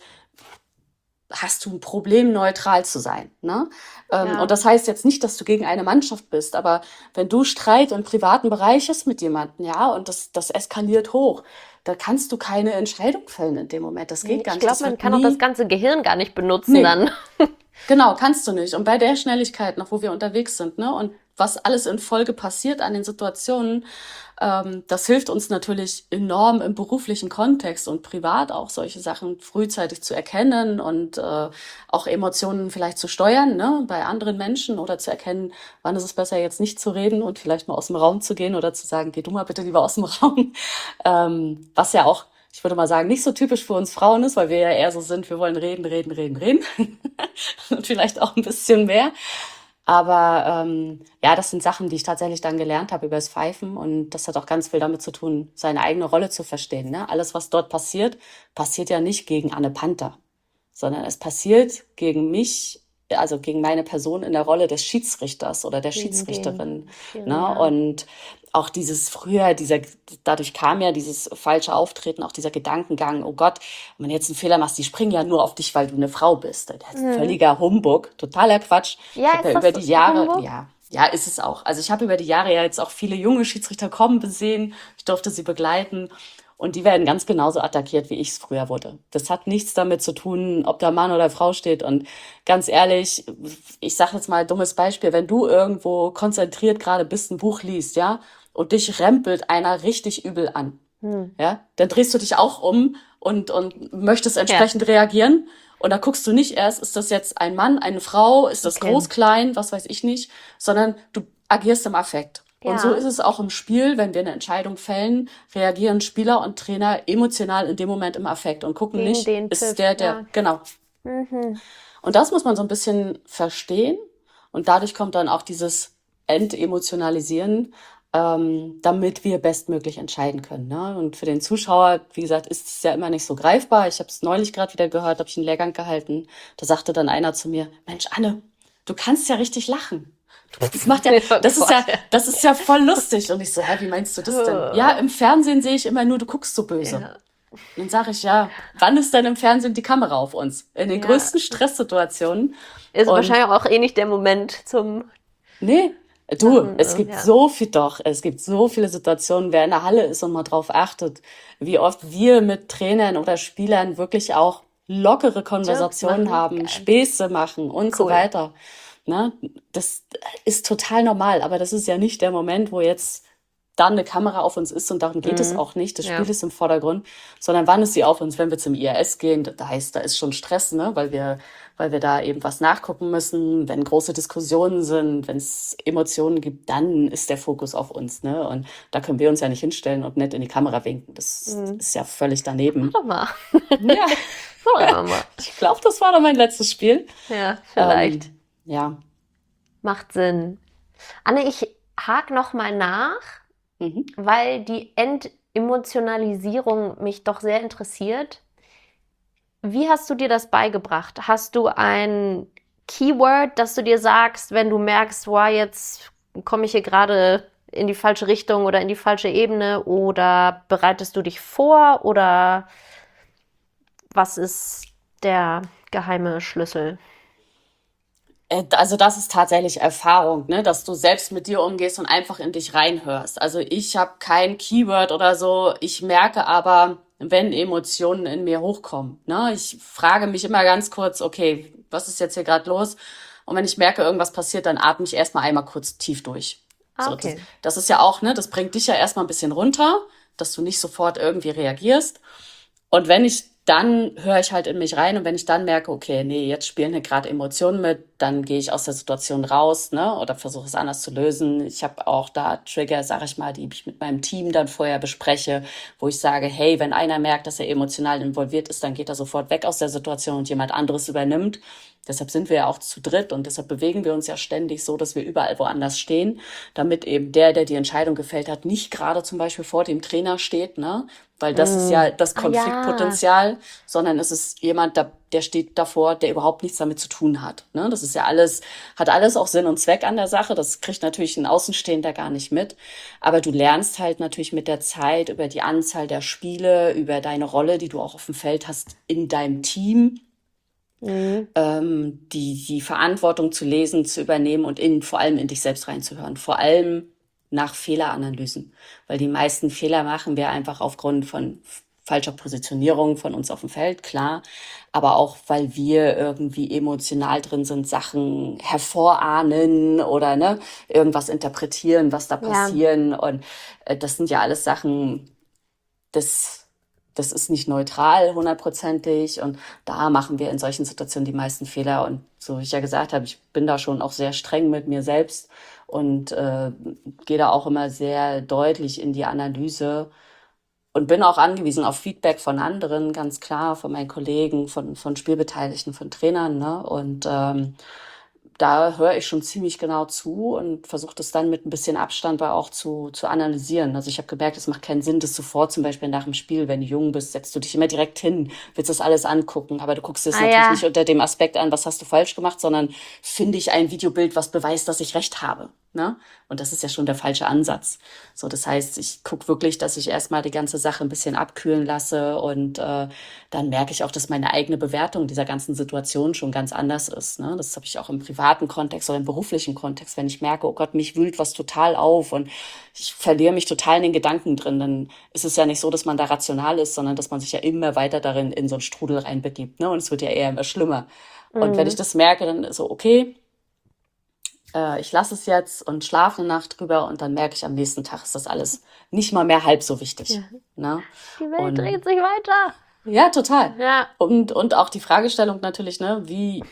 hast du ein Problem, neutral zu sein, ne? Ähm, Ja. und das heißt jetzt nicht, dass du gegen eine Mannschaft bist, aber wenn du Streit im privaten Bereich hast mit jemandem, ja, und das, das eskaliert hoch, da kannst du keine Entscheidung fällen in dem Moment. Das geht gar Ich nicht. Das glaube, man wird kann auch das nie, ganze Gehirn gar nicht benutzen nee, dann. Genau, kannst du nicht. Und bei der Schnelligkeit noch, wo wir unterwegs sind, ne? Und was alles in Folge passiert an den Situationen, ähm, das hilft uns natürlich enorm im beruflichen Kontext und privat auch solche Sachen frühzeitig zu erkennen und äh, auch Emotionen vielleicht zu steuern, ne? Bei anderen Menschen oder zu erkennen, wann ist es besser, jetzt nicht zu reden und vielleicht mal aus dem Raum zu gehen oder zu sagen, geh du mal bitte lieber aus dem Raum. Ähm, was ja auch, ich würde mal sagen, nicht so typisch für uns Frauen ist, weil wir ja eher so sind, wir wollen reden, reden, reden, reden. Und vielleicht auch ein bisschen mehr. Aber ähm, ja, das sind Sachen, die ich tatsächlich dann gelernt habe über das Pfeifen. Und das hat auch ganz viel damit zu tun, seine eigene Rolle zu verstehen. Ne? Alles, was dort passiert, passiert ja nicht gegen Anne Panther, sondern es passiert gegen mich, also gegen meine Person in der Rolle des Schiedsrichters oder der Gegen den Schiedsrichterin. Schiri, Ne? ja. Und auch dieses früher, dieser, dadurch kam ja dieses falsche Auftreten, auch dieser Gedankengang, oh Gott, wenn du jetzt einen Fehler machst, die springen ja nur auf dich, weil du eine Frau bist. Das ist völliger Humbug, totaler Quatsch. Ich Ja, habe ist ja über das die Jahre, Humbug? ja, ja, ist es auch. Also ich habe über die Jahre ja jetzt auch viele junge Schiedsrichter kommen gesehen. Ich durfte sie begleiten. Und die werden ganz genauso attackiert, wie ich es früher wurde. Das hat nichts damit zu tun, ob da Mann oder Frau steht. Und ganz ehrlich, ich sage jetzt mal ein dummes Beispiel, wenn du irgendwo konzentriert gerade bist, ein Buch liest, ja, und dich rempelt einer richtig übel an, Hm. ja, dann drehst du dich auch um und, und möchtest entsprechend reagieren. Und da guckst du nicht erst, ist das jetzt ein Mann, eine Frau, ist das Okay. groß, klein, was weiß ich nicht, sondern du agierst im Affekt. Und Ja. so ist es auch im Spiel, wenn wir eine Entscheidung fällen, reagieren Spieler und Trainer emotional in dem Moment im Affekt und gucken Gegen nicht, den ist Pfiff, der, der, ja. genau. Mhm. Und das muss man so ein bisschen verstehen. Und dadurch kommt dann auch dieses Entemotionalisieren, ähm, damit wir bestmöglich entscheiden können. Ne? Und für den Zuschauer, wie gesagt, ist es ja immer nicht so greifbar. Ich habe es neulich gerade wieder gehört, habe ich einen Lehrgang gehalten. Da sagte dann einer zu mir, Mensch, Anne, du kannst ja richtig lachen. Das macht ja, das ist ja, das ist ja voll lustig. Und ich so, hä, wie meinst du das denn? Ja, im Fernsehen sehe ich immer nur, du guckst so böse. Ja. Und dann sage ich, ja, wann ist denn im Fernsehen die Kamera auf uns? In den Ja. größten Stresssituationen. Ist Und- wahrscheinlich auch eh nicht der Moment zum. Nee, du, Sachen, es äh, gibt ja. so viel doch, es gibt so viele Situationen, wer in der Halle ist und mal drauf achtet, wie oft wir mit Trainern oder Spielern wirklich auch lockere Konversationen machen, haben, geil. Späße machen und so Cool. weiter. Ne? Das ist total normal, aber das ist ja nicht der Moment, wo jetzt dann eine Kamera auf uns ist und darum geht es Mhm. auch nicht. Das Ja. Spiel ist im Vordergrund, sondern wann ist sie auf uns, wenn wir zum I R S gehen? Da heißt, da ist schon Stress, ne? Weil wir, weil wir da eben was nachgucken müssen. Wenn große Diskussionen sind, wenn es Emotionen gibt, dann ist der Fokus auf uns, ne? Und da können wir uns ja nicht hinstellen und nicht in die Kamera winken. Das Mhm. ist ja völlig daneben. Mach doch mal. Ja, Mach doch mal. ich glaube, das war doch mein letztes Spiel. Ja, vielleicht. Ähm, ja. Macht Sinn. Anne, ich hake noch mal nach, Mhm. weil die Entemotionalisierung mich doch sehr interessiert. Wie hast du dir das beigebracht? Hast du ein Keyword, das du dir sagst, wenn du merkst, wow, jetzt komme ich hier gerade in die falsche Richtung oder in die falsche Ebene, oder bereitest du dich vor, oder was ist der geheime Schlüssel? Äh, Also das ist tatsächlich Erfahrung, ne, dass du selbst mit dir umgehst und einfach in dich reinhörst. Also ich habe kein Keyword oder so. Ich merke aber, wenn Emotionen in mir hochkommen. Ne, ich frage mich immer ganz kurz, okay, was ist jetzt hier gerade los? Und wenn ich merke, irgendwas passiert, dann atme ich erstmal einmal kurz tief durch. Ah, So, okay. das, das ist ja auch, ne, das bringt dich ja erstmal ein bisschen runter, dass du nicht sofort irgendwie reagierst. Und wenn ich dann höre ich halt in mich rein, und wenn ich dann merke, okay, nee, jetzt spielen hier gerade Emotionen mit, dann gehe ich aus der Situation raus, ne, oder versuche es anders zu lösen. Ich habe auch da Trigger, sag ich mal, die ich mit meinem Team dann vorher bespreche, wo ich sage, hey, wenn einer merkt, dass er emotional involviert ist, dann geht er sofort weg aus der Situation und jemand anderes übernimmt. Deshalb sind wir ja auch zu dritt und deshalb bewegen wir uns ja ständig so, dass wir überall woanders stehen, damit eben der, der die Entscheidung gefällt hat, nicht gerade zum Beispiel vor dem Trainer steht, ne? Weil das ist ja das Ah, ja. Konfliktpotenzial, sondern es ist jemand, der, der steht davor, der überhaupt nichts damit zu tun hat, ne? Das ist ja alles, hat alles auch Sinn und Zweck an der Sache. Das kriegt natürlich ein Außenstehender gar nicht mit. Aber du lernst halt natürlich mit der Zeit über die Anzahl der Spiele, über deine Rolle, die du auch auf dem Feld hast in deinem Team, Mhm. ähm, die, die Verantwortung zu lesen, zu übernehmen und in, vor allem in dich selbst reinzuhören. Vor allem nach Fehleranalysen. Weil die meisten Fehler machen wir einfach aufgrund von falscher Positionierung von uns auf dem Feld, klar, aber auch, weil wir irgendwie emotional drin sind, Sachen hervorahnen oder ne, irgendwas interpretieren, was da Ja. passieren. Und äh, das sind ja alles Sachen, das, das ist nicht neutral, hundertprozentig. Und da machen wir in solchen Situationen die meisten Fehler. Und so wie ich ja gesagt habe, ich bin da schon auch sehr streng mit mir selbst und äh, gehe da auch immer sehr deutlich in die Analyse und bin auch angewiesen auf Feedback von anderen, ganz klar, von meinen Kollegen, von, von Spielbeteiligten, von Trainern, ne? Und ähm, da höre ich schon ziemlich genau zu und versuche das dann mit ein bisschen Abstand aber auch zu, zu analysieren. Also ich habe gemerkt, es macht keinen Sinn, das sofort zum Beispiel nach dem Spiel, wenn du jung bist, setzt du dich immer direkt hin, willst das alles angucken, aber du guckst es Ah natürlich ja. nicht unter dem Aspekt an, was hast du falsch gemacht, sondern finde ich ein Videobild, was beweist, dass ich recht habe. Ne? Und das ist ja schon der falsche Ansatz. So, das heißt, ich gucke wirklich, dass ich erstmal die ganze Sache ein bisschen abkühlen lasse und äh, dann merke ich auch, dass meine eigene Bewertung dieser ganzen Situation schon ganz anders ist. Ne? Das habe ich auch im privaten Kontext oder im beruflichen Kontext, wenn ich merke, oh Gott, mich wühlt was total auf und ich verliere mich total in den Gedanken drin, dann ist es ja nicht so, dass man da rational ist, sondern dass man sich ja immer weiter darin in so einen Strudel reinbegibt. Ne? Und es wird ja eher immer schlimmer. Und wenn ich Mhm. das merke, dann ist so, okay, äh, ich lasse es jetzt und schlafe eine Nacht drüber und dann merke ich, am nächsten Tag ist das alles nicht mal mehr halb so wichtig. Ja. Ne? Die Welt Und dreht sich weiter. ja, total. Ja. Und, und auch die Fragestellung natürlich, ne, wie,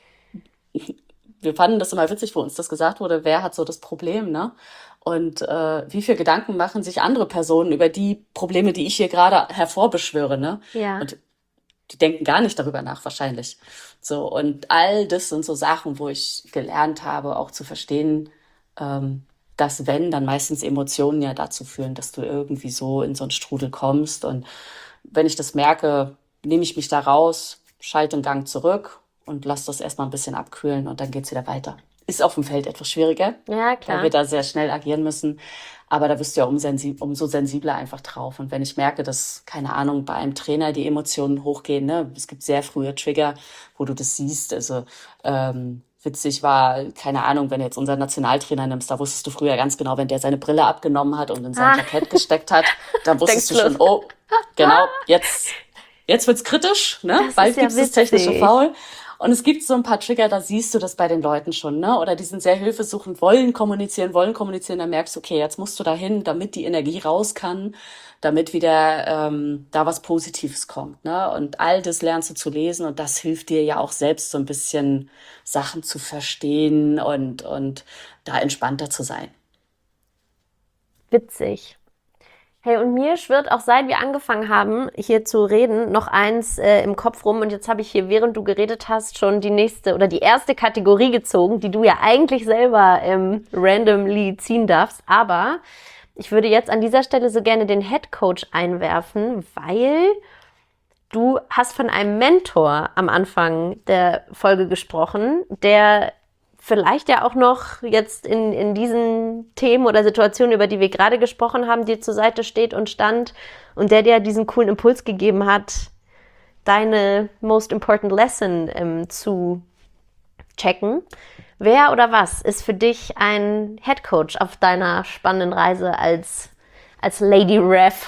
wir fanden das immer witzig, wo uns das gesagt wurde, wer hat so das Problem, ne? Und äh, wie viel Gedanken machen sich andere Personen über die Probleme, die ich hier gerade hervorbeschwöre, ne? Ja. Und die denken gar nicht darüber nach, wahrscheinlich. So, und all das sind so Sachen, wo ich gelernt habe, auch zu verstehen, ähm, dass wenn, dann meistens Emotionen ja dazu führen, dass du irgendwie so in so einen Strudel kommst. Und wenn ich das merke, nehme ich mich da raus, schalte den Gang zurück und lasse das erstmal ein bisschen abkühlen und dann geht's wieder weiter. Ist auf dem Feld etwas schwieriger, Ja, weil wir klar. da sehr schnell agieren müssen. Aber da bist du ja umsensi- umso sensibler einfach drauf. Und wenn ich merke, dass, keine Ahnung, bei einem Trainer die Emotionen hochgehen, ne, es gibt sehr frühe Trigger, wo du das siehst. Also ähm, witzig war, keine Ahnung, wenn du jetzt unseren Nationaltrainer nimmst, da wusstest du früher ganz genau, wenn der seine Brille abgenommen hat und in sein Ah, Jackett gesteckt hat, dann wusstest denkst du schon, los. oh, genau, jetzt, jetzt wird's kritisch, ne? Das ist Bald ja gibt's das technische witzig. Foul. Und es gibt so ein paar Trigger, da siehst du das bei den Leuten schon, ne? Oder die sind sehr hilfesuchend, wollen kommunizieren, wollen kommunizieren, dann merkst du, okay, jetzt musst du dahin, damit die Energie raus kann, damit wieder ähm, da was Positives kommt, ne? Und all das lernst du zu lesen und das hilft dir ja auch selbst so ein bisschen Sachen zu verstehen und und da entspannter zu sein. Witzig. Hey, und mir schwirrt auch, seit wir angefangen haben, hier zu reden, noch eins äh, im Kopf rum. Und jetzt habe ich hier, während du geredet hast, schon die nächste oder die erste Kategorie gezogen, die du ja eigentlich selber ähm, randomly ziehen darfst. Aber ich würde jetzt an dieser Stelle so gerne den Head Coach einwerfen, weil du hast von einem Mentor am Anfang der Folge gesprochen, der vielleicht ja auch noch jetzt in, in diesen Themen oder Situationen, über die wir gerade gesprochen haben, dir zur Seite steht und stand und der dir diesen coolen Impuls gegeben hat, deine most important lesson ähm, zu checken. Wer oder was ist für dich ein Head Coach auf deiner spannenden Reise als, als Lady Ref?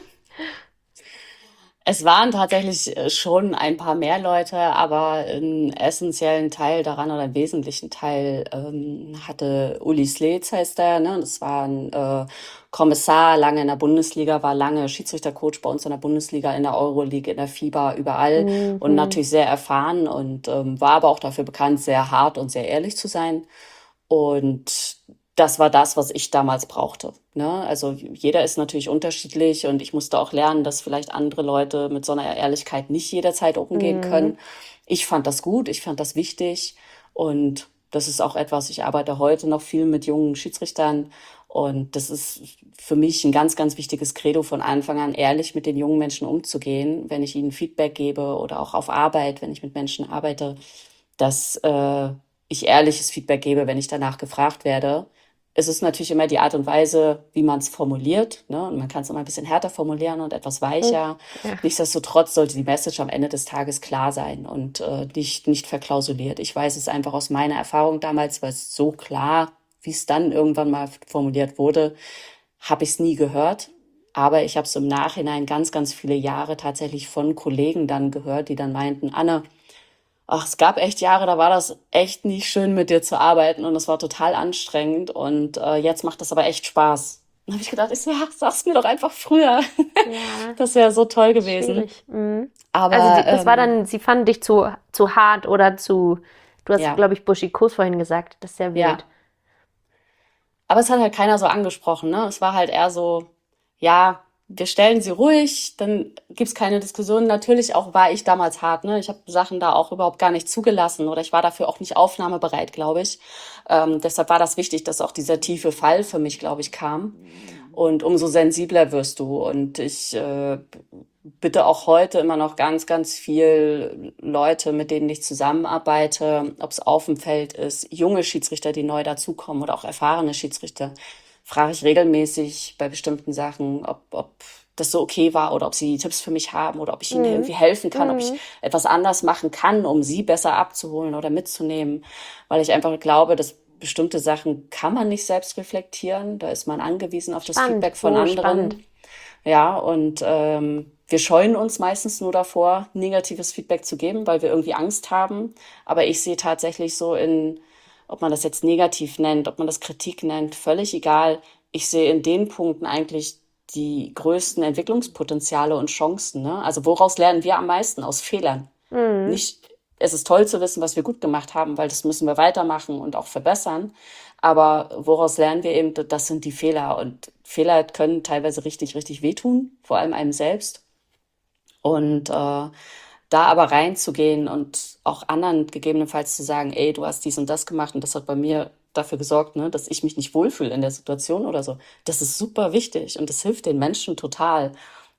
Es waren tatsächlich äh, schon ein paar mehr Leute, aber einen essentiellen Teil daran oder einen wesentlichen Teil ähm, hatte Uli Sleetz, heißt der, ne? Das war ein äh, Kommissar, lange in der Bundesliga, war lange Schiedsrichtercoach bei uns in der Bundesliga, in der Euroleague, in der FIBA, überall und Mhm. natürlich sehr erfahren und ähm, war aber auch dafür bekannt, sehr hart und sehr ehrlich zu sein. Und das war das, was ich damals brauchte. Ne? Also jeder ist natürlich unterschiedlich und ich musste auch lernen, dass vielleicht andere Leute mit so einer Ehrlichkeit nicht jederzeit umgehen Mhm. können. Ich fand das gut, ich fand das wichtig und das ist auch etwas, ich arbeite heute noch viel mit jungen Schiedsrichtern und das ist für mich ein ganz, ganz wichtiges Credo von Anfang an, ehrlich mit den jungen Menschen umzugehen, wenn ich ihnen Feedback gebe oder auch auf Arbeit, wenn ich mit Menschen arbeite, dass äh, ich ehrliches Feedback gebe, wenn ich danach gefragt werde. Es ist natürlich immer die Art und Weise, wie man es formuliert, ne? Und man kann es immer ein bisschen härter formulieren und etwas weicher. Ja. Nichtsdestotrotz sollte die Message am Ende des Tages klar sein und äh, nicht, nicht verklausuliert. Ich weiß es einfach aus meiner Erfahrung damals, weil es so klar, wie es dann irgendwann mal formuliert wurde, habe ich es nie gehört. Aber ich habe es im Nachhinein ganz, ganz viele Jahre tatsächlich von Kollegen dann gehört, die dann meinten, Anne, ach, es gab echt Jahre, da war das echt nicht schön, mit dir zu arbeiten und es war total anstrengend und äh, jetzt macht das aber echt Spaß. Dann habe ich gedacht, ich so, ja, sag's mir doch einfach früher. Ja, Das wäre so toll gewesen. schwierig. Mhm. Aber Also die, das war ähm, dann, sie fanden dich zu, zu hart oder zu, du hast, ja, glaube ich, buschikos vorhin gesagt. Das ist sehr ja. wild. Aber es hat halt keiner so angesprochen, ne? Es war halt eher so, ja, wir stellen sie ruhig, dann gibt's keine Diskussion. Natürlich auch war ich damals hart, ne? Ich habe Sachen da auch überhaupt gar nicht zugelassen oder ich war dafür auch nicht aufnahmebereit, glaube ich. Ähm, deshalb war das wichtig, dass auch dieser tiefe Fall für mich, glaube ich, kam. Und umso sensibler wirst du. Und ich äh, bitte auch heute immer noch ganz, ganz viel Leute, mit denen ich zusammenarbeite, ob es auf dem Feld ist, junge Schiedsrichter, die neu dazukommen oder auch erfahrene Schiedsrichter, frage ich regelmäßig bei bestimmten Sachen, ob, ob das so okay war oder ob sie Tipps für mich haben oder ob ich ihnen Mhm. irgendwie helfen kann, ob ich Mhm. etwas anders machen kann, um sie besser abzuholen oder mitzunehmen, weil ich einfach glaube, dass bestimmte Sachen kann man nicht selbst reflektieren. Da ist man angewiesen auf das Spannend, Feedback von so anderen. spannend. Ja, und ähm, wir scheuen uns meistens nur davor, negatives Feedback zu geben, weil wir irgendwie Angst haben. Aber ich sehe tatsächlich so in, ob man das jetzt negativ nennt, ob man das Kritik nennt, völlig egal. Ich sehe in den Punkten eigentlich die größten Entwicklungspotenziale und Chancen. Ne? Also woraus lernen wir am meisten? Aus Fehlern. Mhm. Nicht, es ist toll zu wissen, was wir gut gemacht haben, weil das müssen wir weitermachen und auch verbessern. Aber woraus lernen wir eben, das sind die Fehler. Und Fehler können teilweise richtig, richtig wehtun, vor allem einem selbst. Und äh, da aber reinzugehen und auch anderen gegebenenfalls zu sagen, ey, du hast dies und das gemacht und das hat bei mir dafür gesorgt, ne, dass ich mich nicht wohlfühle in der Situation oder so. Das ist super wichtig und das hilft den Menschen total.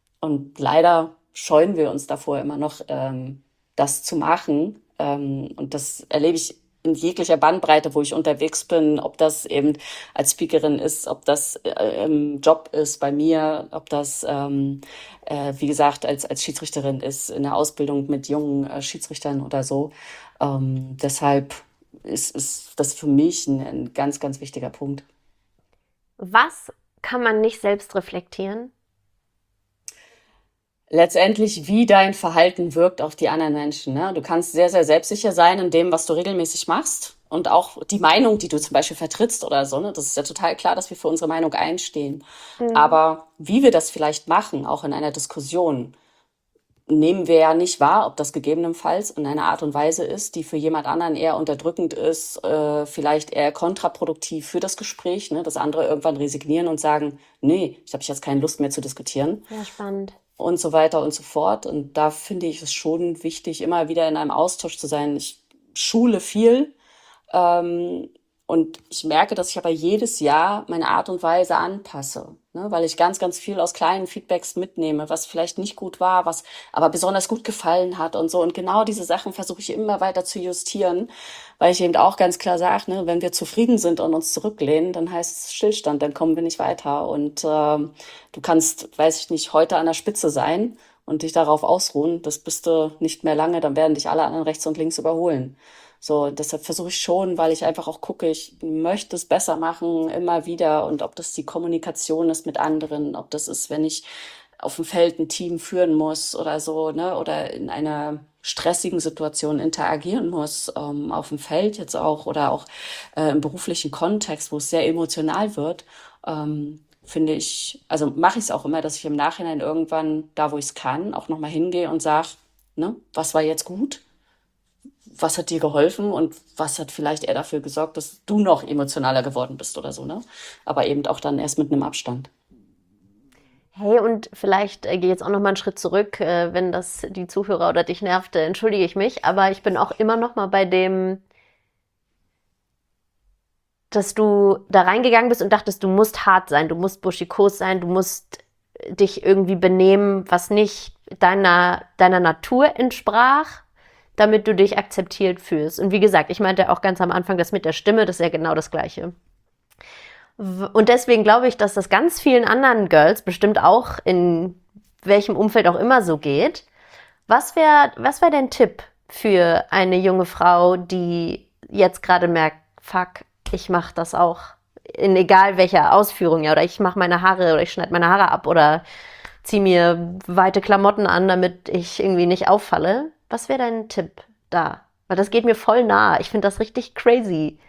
Und leider scheuen wir uns davor immer noch, ähm, das zu machen. Ähm, und das erlebe ich in jeglicher Bandbreite, wo ich unterwegs bin, ob das eben als Speakerin ist, ob das äh, im Job ist bei mir, ob das, ähm, äh, wie gesagt, als, als Schiedsrichterin ist, in der Ausbildung mit jungen äh, Schiedsrichtern oder so. Ähm, deshalb ist, ist das für mich ein, ein ganz, ganz wichtiger Punkt. Was kann man nicht selbst reflektieren? Letztendlich, wie dein Verhalten wirkt auf die anderen Menschen. Ne? Du kannst sehr, sehr selbstsicher sein in dem, was du regelmäßig machst. Und auch die Meinung, die du zum Beispiel vertrittst oder so. Ne? Das ist ja total klar, dass wir für unsere Meinung einstehen. Mhm. Aber wie wir das vielleicht machen, auch in einer Diskussion, nehmen wir ja nicht wahr, ob das gegebenenfalls in einer Art und Weise ist, die für jemand anderen eher unterdrückend ist, äh, vielleicht eher kontraproduktiv für das Gespräch, ne? Dass andere irgendwann resignieren und sagen, nee, ich habe jetzt keine Lust mehr zu diskutieren Ja, spannend. und so weiter und so fort. Und da finde ich es schon wichtig, immer wieder in einem Austausch zu sein. Ich schule viel ähm, und ich merke, dass ich aber jedes Jahr meine Art und Weise anpasse, ne? Weil ich ganz, ganz viel aus kleinen Feedbacks mitnehme, was vielleicht nicht gut war, was aber besonders gut gefallen hat und so. Und genau diese Sachen versuche ich immer weiter zu justieren, weil ich eben auch ganz klar sage, ne, wenn wir zufrieden sind und uns zurücklehnen, dann heißt es Stillstand, dann kommen wir nicht weiter. Und ähm, du kannst, weiß ich nicht, heute an der Spitze sein und dich darauf ausruhen, das bist du nicht mehr lange, dann werden dich alle anderen rechts und links überholen. So, deshalb versuche ich schon, weil ich einfach auch gucke, ich möchte es besser machen, immer wieder. Und ob das die Kommunikation ist mit anderen, ob das ist, wenn ich auf dem Feld ein Team führen muss oder so, ne, oder in einer stressigen Situation interagieren muss, ähm, auf dem Feld jetzt auch oder auch äh, im beruflichen Kontext, wo es sehr emotional wird, ähm, finde ich, also mache ich es auch immer, dass ich im Nachhinein irgendwann, da wo ich es kann, auch nochmal hingehe und sage, ne, was war jetzt gut? Was hat dir geholfen und was hat vielleicht eher dafür gesorgt, dass du noch emotionaler geworden bist oder so, ne? Aber eben auch dann erst mit einem Abstand. Hey, und vielleicht äh, gehe jetzt auch noch mal einen Schritt zurück, äh, wenn das die Zuhörer oder dich nervt, äh, entschuldige ich mich, aber ich bin auch immer noch mal bei dem, dass du da reingegangen bist und dachtest, du musst hart sein, du musst buschikos sein, du musst dich irgendwie benehmen, was nicht deiner, deiner Natur entsprach, damit du dich akzeptiert fühlst. Und wie gesagt, ich meinte auch ganz am Anfang, das mit der Stimme, das ist ja genau das Gleiche. Und deswegen glaube ich, dass das ganz vielen anderen Girls bestimmt auch in welchem Umfeld auch immer so geht. Was wäre was wär dein Tipp für eine junge Frau, die jetzt gerade merkt, fuck, ich mache das auch. in egal welcher Ausführung, ja, oder ich mache meine Haare oder ich schneide meine Haare ab oder ziehe mir weite Klamotten an, damit ich irgendwie nicht auffalle. Was wäre dein Tipp da? Weil das geht mir voll nah. Ich finde das richtig crazy.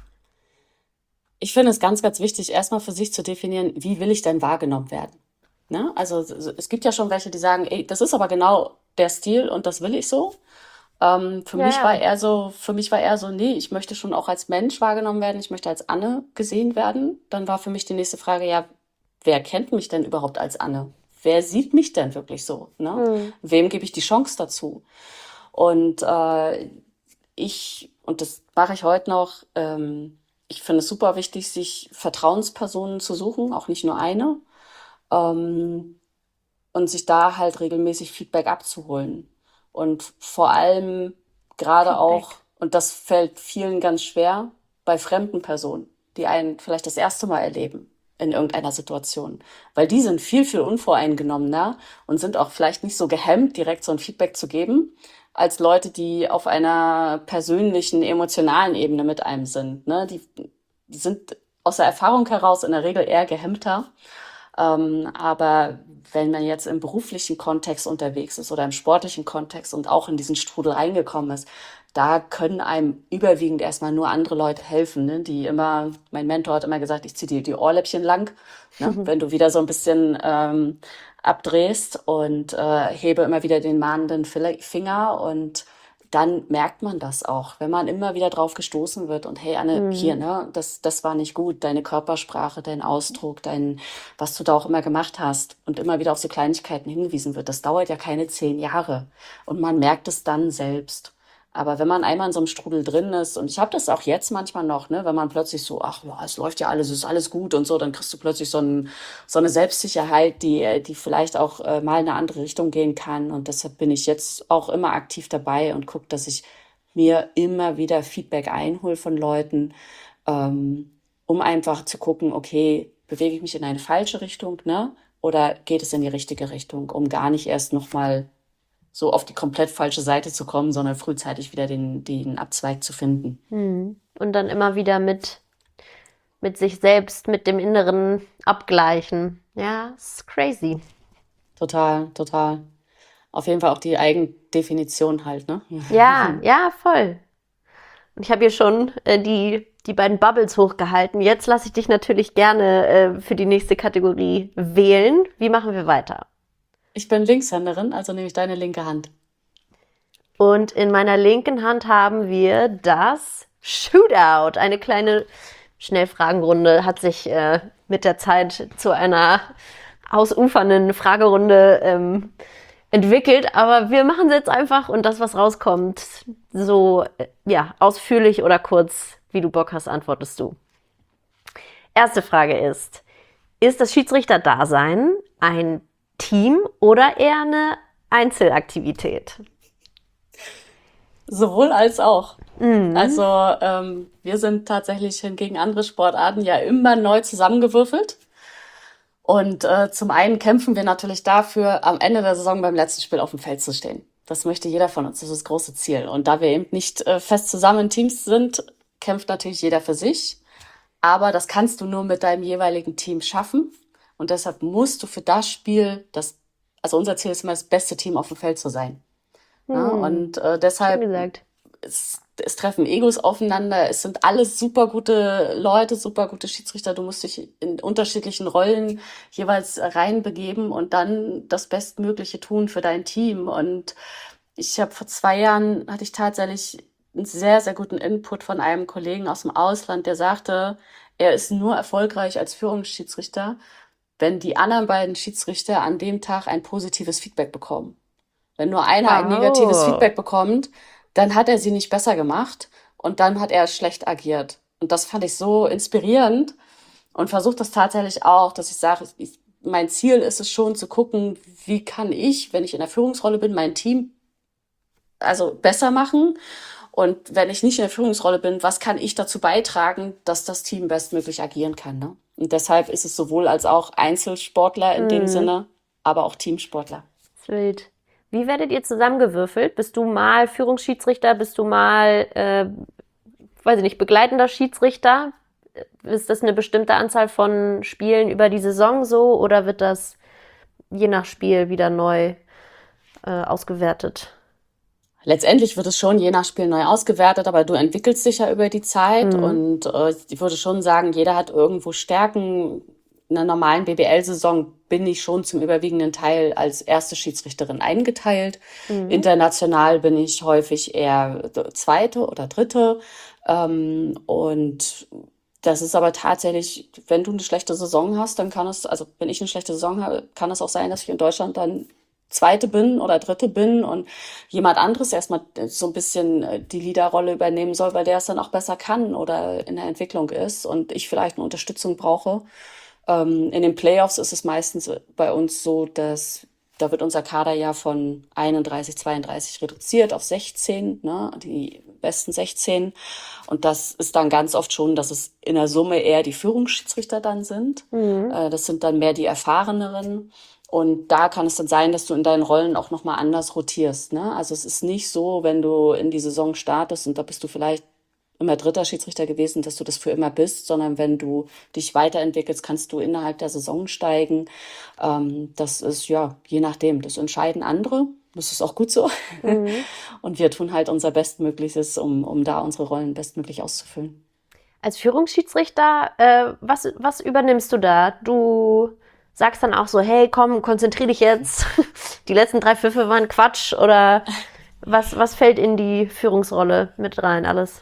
Ich finde es ganz, ganz wichtig, erstmal für sich zu definieren, wie will ich denn wahrgenommen werden? Ne? Also es es gibt ja schon welche, die sagen, ey, das ist aber genau der Stil und das will ich so. Ähm, für Ja, mich war ja. eher so, für mich war eher so, nee, ich möchte schon auch als Mensch wahrgenommen werden, ich möchte als Anne gesehen werden. Dann war für mich die nächste Frage, ja, wer kennt mich denn überhaupt als Anne? Wer sieht mich denn wirklich so? Ne? Hm. Wem gebe ich die Chance dazu? Und äh, ich, und das mache ich heute noch, ähm, ich finde es super wichtig, sich Vertrauenspersonen zu suchen, auch nicht nur eine, ähm, und sich da halt regelmäßig Feedback abzuholen. Und vor allem gerade auch, Feedback. und das fällt vielen ganz schwer, bei fremden Personen, die einen vielleicht das erste Mal erleben in irgendeiner Situation. Weil die sind viel, viel unvoreingenommener und sind auch vielleicht nicht so gehemmt, direkt so ein Feedback zu geben, als Leute, die auf einer persönlichen, emotionalen Ebene mit einem sind. Ne? Die, die sind aus der Erfahrung heraus in der Regel eher gehemmter. Ähm, aber wenn man jetzt im beruflichen Kontext unterwegs ist oder im sportlichen Kontext und auch in diesen Strudel reingekommen ist, da können einem überwiegend erstmal nur andere Leute helfen, ne? Die immer, mein Mentor hat immer gesagt, ich ziehe dir die Ohrläppchen lang, ne? Wenn du wieder so ein bisschen ähm, abdrehst und äh, hebe immer wieder den mahnenden Fille- Finger und dann merkt man das auch, wenn man immer wieder drauf gestoßen wird und hey Anne, hier, Mhm. ne, das, das war nicht gut, deine Körpersprache, dein Ausdruck, dein, was du da auch immer gemacht hast und immer wieder auf so Kleinigkeiten hingewiesen wird. Das dauert ja keine zehn Jahre und man merkt es dann selbst. Aber wenn man einmal in so einem Strudel drin ist, und ich habe das auch jetzt manchmal noch, ne, wenn man plötzlich so, ach ja, es läuft ja alles, es ist alles gut und so, dann kriegst du plötzlich so, ein, so eine Selbstsicherheit, die, äh, die vielleicht auch äh, mal in eine andere Richtung gehen kann. Und deshalb bin ich jetzt auch immer aktiv dabei und gucke, dass ich mir immer wieder Feedback einhole von Leuten, ähm, um einfach zu gucken, okay, bewege ich mich in eine falsche Richtung, ne? Oder geht es in die richtige Richtung, um gar nicht erst nochmal so auf die komplett falsche Seite zu kommen, sondern frühzeitig wieder den, den Abzweig zu finden. Mhm. Und dann immer wieder mit, mit sich selbst, mit dem Inneren abgleichen. Ja, ist crazy. Total, total. Auf jeden Fall auch die Eigendefinition halt, ne? Ja, ja, voll. Und ich habe hier schon äh, die, die beiden Bubbles hochgehalten. Jetzt lasse ich dich natürlich gerne äh, für die nächste Kategorie wählen. Wie machen wir weiter? Ich bin Linkshänderin, also nehme ich deine linke Hand. Und in meiner linken Hand haben wir das Shootout. Eine kleine Schnellfragenrunde hat sich äh, mit der Zeit zu einer ausufernden Fragerunde ähm, entwickelt. Aber wir machen es jetzt einfach und das, was rauskommt, so äh, ja, ausführlich oder kurz, wie du Bock hast, antwortest du. Erste Frage ist, ist das Schiedsrichterdasein ein Team oder eher eine Einzelaktivität? Sowohl als auch. Mhm. Also ähm, wir sind tatsächlich hingegen andere Sportarten ja immer neu zusammengewürfelt. Und äh, zum einen kämpfen wir natürlich dafür, am Ende der Saison beim letzten Spiel auf dem Feld zu stehen. Das möchte jeder von uns, das ist das große Ziel. Und da wir eben nicht äh, fest zusammen in Teams sind, kämpft natürlich jeder für sich. Aber das kannst du nur mit deinem jeweiligen Team schaffen. Und deshalb musst du für das Spiel, das, also unser Ziel ist immer, das beste Team auf dem Feld zu sein. Hm. Ja, und äh, deshalb Schön gesagt. es, es treffen Egos aufeinander. Es sind alles super gute Leute, super gute Schiedsrichter. Du musst dich in unterschiedlichen Rollen jeweils reinbegeben und dann das Bestmögliche tun für dein Team. Und ich habe vor zwei Jahren, hatte ich tatsächlich einen sehr, sehr guten Input von einem Kollegen aus dem Ausland, der sagte, er ist nur erfolgreich als Führungsschiedsrichter, wenn die anderen beiden Schiedsrichter an dem Tag ein positives Feedback bekommen. Wenn nur einer ein negatives Wow. Feedback bekommt, dann hat er sie nicht besser gemacht und dann hat er schlecht agiert. Und das fand ich so inspirierend und versuche das tatsächlich auch, dass ich sage, ich, mein Ziel ist es schon zu gucken, wie kann ich, wenn ich in der Führungsrolle bin, mein Team also besser machen. Und wenn ich nicht in der Führungsrolle bin, was kann ich dazu beitragen, dass das Team bestmöglich agieren kann, ne? Und deshalb ist es sowohl als auch Einzelsportler in dem Mhm. Sinne, aber auch Teamsportler. Sweet. Wie werdet ihr zusammengewürfelt? Bist du mal Führungsschiedsrichter? Bist du mal, äh, weiß ich nicht, begleitender Schiedsrichter? ist das eine bestimmte Anzahl von Spielen über die Saison so oder wird das je nach Spiel wieder neu äh, ausgewertet? Letztendlich wird es schon je nach Spiel neu ausgewertet, aber du entwickelst dich ja über die Zeit Mhm. und äh, ich würde schon sagen, jeder hat irgendwo Stärken. In einer normalen B B L-Saison bin ich schon zum überwiegenden Teil als erste Schiedsrichterin eingeteilt. Mhm. International bin ich häufig eher zweite oder dritte. Ähm, und das ist aber tatsächlich, wenn du eine schlechte Saison hast, dann kann es, also wenn ich eine schlechte Saison habe, kann es auch sein, dass ich in Deutschland dann Zweite bin oder Dritte bin und jemand anderes erstmal so ein bisschen äh, die Leaderrolle übernehmen soll, weil der es dann auch besser kann oder in der Entwicklung ist und ich vielleicht eine Unterstützung brauche. Ähm, in den Playoffs ist es meistens bei uns so, dass da wird unser Kader ja von einunddreißig, zweiunddreißig reduziert auf sechzehn, ne, die besten sechzehn. Und das ist dann ganz oft schon, dass es in der Summe eher die Führungsschiedsrichter dann sind. Mhm. Äh, das sind dann mehr die Erfahreneren. Und da kann es dann sein, dass du in deinen Rollen auch nochmal anders rotierst, ne? Also es ist nicht so, wenn du in die Saison startest und da bist du vielleicht immer dritter Schiedsrichter gewesen, dass du das für immer bist, sondern wenn du dich weiterentwickelst, kannst du innerhalb der Saison steigen. Ähm, das ist ja je nachdem. Das entscheiden andere. Das ist auch gut so. Mhm. Und wir tun halt unser Bestmögliches, um, um da unsere Rollen bestmöglich auszufüllen. Als Führungsschiedsrichter, äh, was, was übernimmst du da? Du sagst dann auch so, hey, komm, konzentrier dich jetzt. Die letzten drei Pfiffe waren Quatsch. Oder was, was fällt in die Führungsrolle mit rein alles?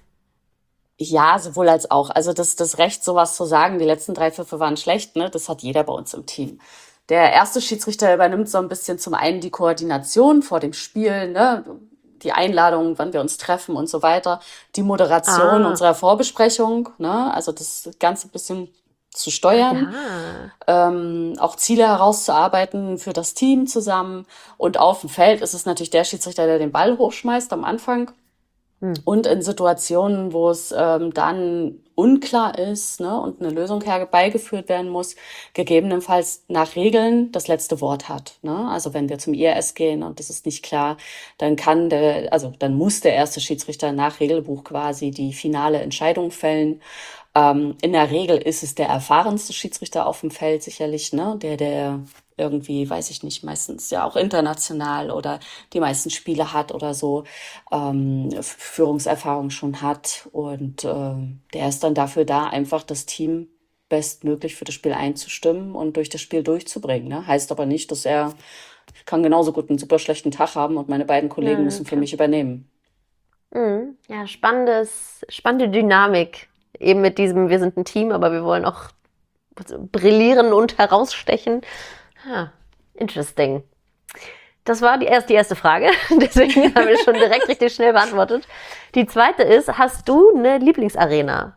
Ja, sowohl als auch. Also das, das Recht, sowas zu sagen, die letzten drei Pfiffe waren schlecht, ne, das hat jeder bei uns im Team. Der erste Schiedsrichter übernimmt so ein bisschen zum einen die Koordination vor dem Spiel, ne, die Einladung, wann wir uns treffen und so weiter, die Moderation Ah. unserer Vorbesprechung, ne, also das Ganze ein bisschen zu steuern, Ja. ähm, auch Ziele herauszuarbeiten für das Team zusammen. Und auf dem Feld ist es natürlich der Schiedsrichter, der den Ball hochschmeißt am Anfang. Hm. Und in Situationen, wo es ähm, dann unklar ist, ne, und eine Lösung herbeigeführt werden muss, gegebenenfalls nach Regeln das letzte Wort hat. Ne? Also wenn wir zum I R S gehen und das ist nicht klar, dann kann der, also dann muss der erste Schiedsrichter nach Regelbuch quasi die finale Entscheidung fällen. Ähm, in der Regel ist es der erfahrenste Schiedsrichter auf dem Feld sicherlich, ne, der der irgendwie, weiß ich nicht, meistens ja auch international oder die meisten Spiele hat oder so, ähm, Führungserfahrung schon hat. Und ähm, der ist dann dafür da, einfach das Team bestmöglich für das Spiel einzustimmen und durch das Spiel durchzubringen. Ne? Heißt aber nicht, dass er, ich kann genauso gut einen super schlechten Tag haben und meine beiden Kollegen Ja, müssen für klar. mich übernehmen. Mhm. Ja, spannendes, spannende Dynamik. Eben mit diesem, wir sind ein Team, aber wir wollen auch brillieren und herausstechen. Ah, interesting. Das war die erste, die erste Frage. Deswegen haben wir schon direkt richtig schnell beantwortet. Die zweite ist, hast du eine Lieblingsarena?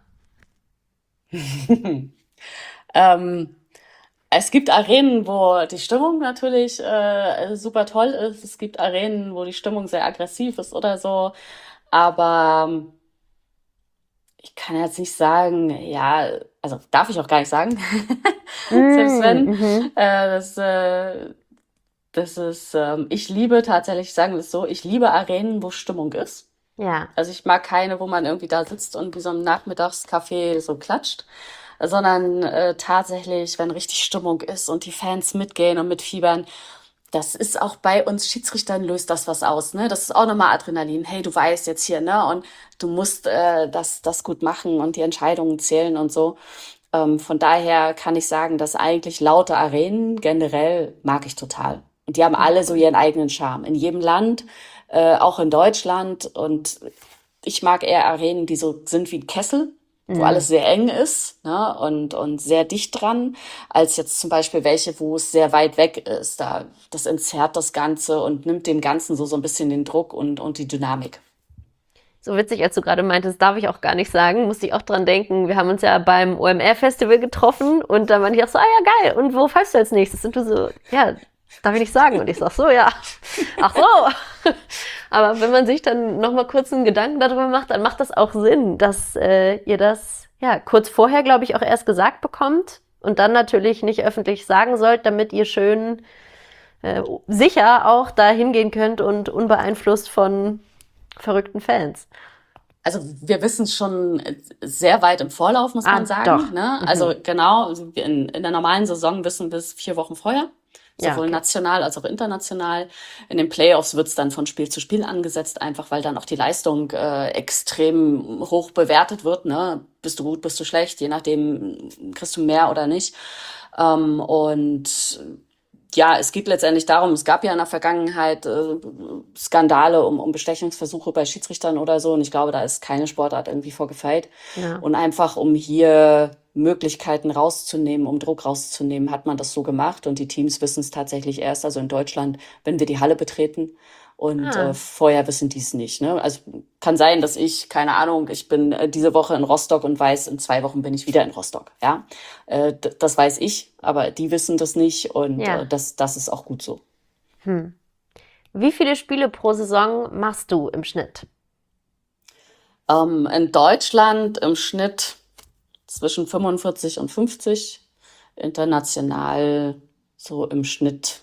ähm, es gibt Arenen, wo die Stimmung natürlich äh, super toll ist. Es gibt Arenen, wo die Stimmung sehr aggressiv ist oder so. Aber ähm, ich kann jetzt nicht sagen, ja, also darf ich auch gar nicht sagen. Selbst wenn. Mhm. Äh, das, äh, das ist, ähm, ich liebe tatsächlich, sagen wir es so, ich liebe Arenen, wo Stimmung ist. Ja. Also ich mag keine, wo man irgendwie da sitzt und wie so ein Nachmittagscafé so klatscht, sondern äh, tatsächlich, wenn richtig Stimmung ist und die Fans mitgehen und mitfiebern. Das ist auch bei uns Schiedsrichtern löst das was aus, ne? Das ist auch nochmal Adrenalin. Hey, du weißt jetzt hier, ne? Und du musst äh, das, das gut machen und die Entscheidungen zählen und so. Ähm, von daher kann ich sagen, dass eigentlich laute Arenen generell mag ich total. Und die haben alle so ihren eigenen Charme. In jedem Land, äh, auch in Deutschland. Und ich mag eher Arenen, die so sind wie ein Kessel, wo Mhm. alles sehr eng ist, ne, und, und sehr dicht dran, als jetzt zum Beispiel welche, wo es sehr weit weg ist. Da, das entzerrt das Ganze und nimmt dem Ganzen so, so ein bisschen den Druck und, und die Dynamik. So witzig, als du gerade meintest, darf ich auch gar nicht sagen, musste ich auch dran denken. Wir haben uns ja beim O M R-Festival getroffen und da meinte ich auch so, ah ja, geil, und wo fährst du als nächstes? Und du so, ja, darf ich nicht sagen. Und ich sag so, ja, ach so. Aber wenn man sich dann nochmal kurz einen Gedanken darüber macht, dann macht das auch Sinn, dass äh, ihr das ja kurz vorher, glaube ich, auch erst gesagt bekommt und dann natürlich nicht öffentlich sagen sollt, damit ihr schön äh, sicher auch da hingehen könnt und unbeeinflusst von verrückten Fans. Also wir wissen es schon sehr weit im Vorlauf, muss Ah, man sagen. doch. Ne? Mhm. Also genau, in, in der normalen Saison wissen wir es vier Wochen vorher, Ja, sowohl okay. national als auch international. In den Playoffs wird es dann von Spiel zu Spiel angesetzt, einfach weil dann auch die Leistung äh, extrem hoch bewertet wird. Ne? Bist du gut, bist du schlecht, je nachdem kriegst du mehr oder nicht. Ähm, und ja, es geht letztendlich darum, es gab ja in der Vergangenheit äh, Skandale um, um Bestechungsversuche bei Schiedsrichtern oder so. Und ich glaube, da ist keine Sportart irgendwie vorgefeilt. Ja. Und einfach, um hier Möglichkeiten rauszunehmen, um Druck rauszunehmen, hat man das so gemacht. Und die Teams wissen es tatsächlich erst, also in Deutschland, wenn wir die Halle betreten. Und Ah. äh, vorher wissen die es nicht. Ne? Also kann sein, dass ich, keine Ahnung, ich bin äh, diese Woche in Rostock und weiß, in zwei Wochen bin ich wieder in Rostock. Ja, äh, d- das weiß ich, aber die wissen das nicht und Ja. äh, das, das ist auch gut so. Hm. Wie viele Spiele pro Saison machst du im Schnitt? Ähm, in Deutschland im Schnitt zwischen fünfundvierzig und fünfzig, international so im Schnitt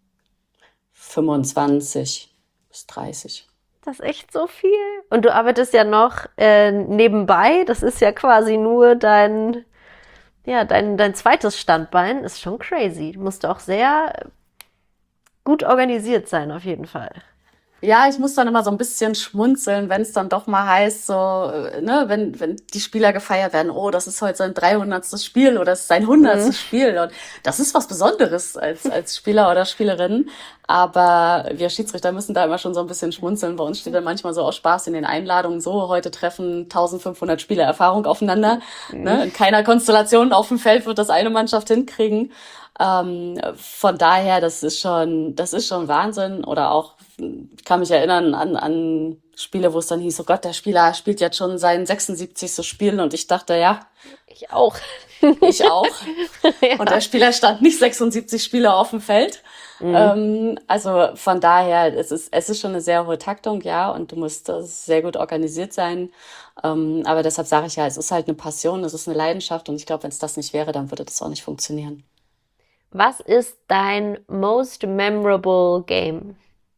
fünfundzwanzig bis dreißig. Das ist echt so viel. Und du arbeitest ja noch äh, nebenbei. Das ist ja quasi nur dein, ja, dein, dein zweites Standbein. Ist schon crazy. Du musst auch sehr gut organisiert sein, auf jeden Fall. Ja, ich muss dann immer so ein bisschen schmunzeln, wenn es dann doch mal heißt, so, äh, ne, wenn, wenn die Spieler gefeiert werden, oh, das ist heute sein dreihundertstes Spiel oder das ist sein hundertstes Spiel. Und das ist was Besonderes als, als Spieler oder Spielerin. Aber wir Schiedsrichter müssen da immer schon so ein bisschen schmunzeln. Bei uns steht dann manchmal so aus Spaß in den Einladungen so, heute treffen eintausendfünfhundert Spieler Erfahrung aufeinander. Ne? In keiner Konstellation auf dem Feld wird das eine Mannschaft hinkriegen. Ähm, von daher, das ist schon, das ist schon Wahnsinn. Oder auch, ich kann mich erinnern an, an Spiele, wo es dann hieß, oh Gott, der Spieler spielt jetzt schon sein sechsundsiebzigstes Spiel. Und ich dachte, ja, Ich auch. ich auch. Ja. Und der Spieler stand nicht sechsundsiebzig Spiele auf dem Feld. Ähm, also von daher, es ist, es ist schon eine sehr hohe Taktung, ja, und du musst äh, sehr gut organisiert sein. Ähm, aber deshalb sage ich ja, es ist halt eine Passion, es ist eine Leidenschaft und ich glaube, wenn es das nicht wäre, dann würde das auch nicht funktionieren. Was ist dein most memorable game?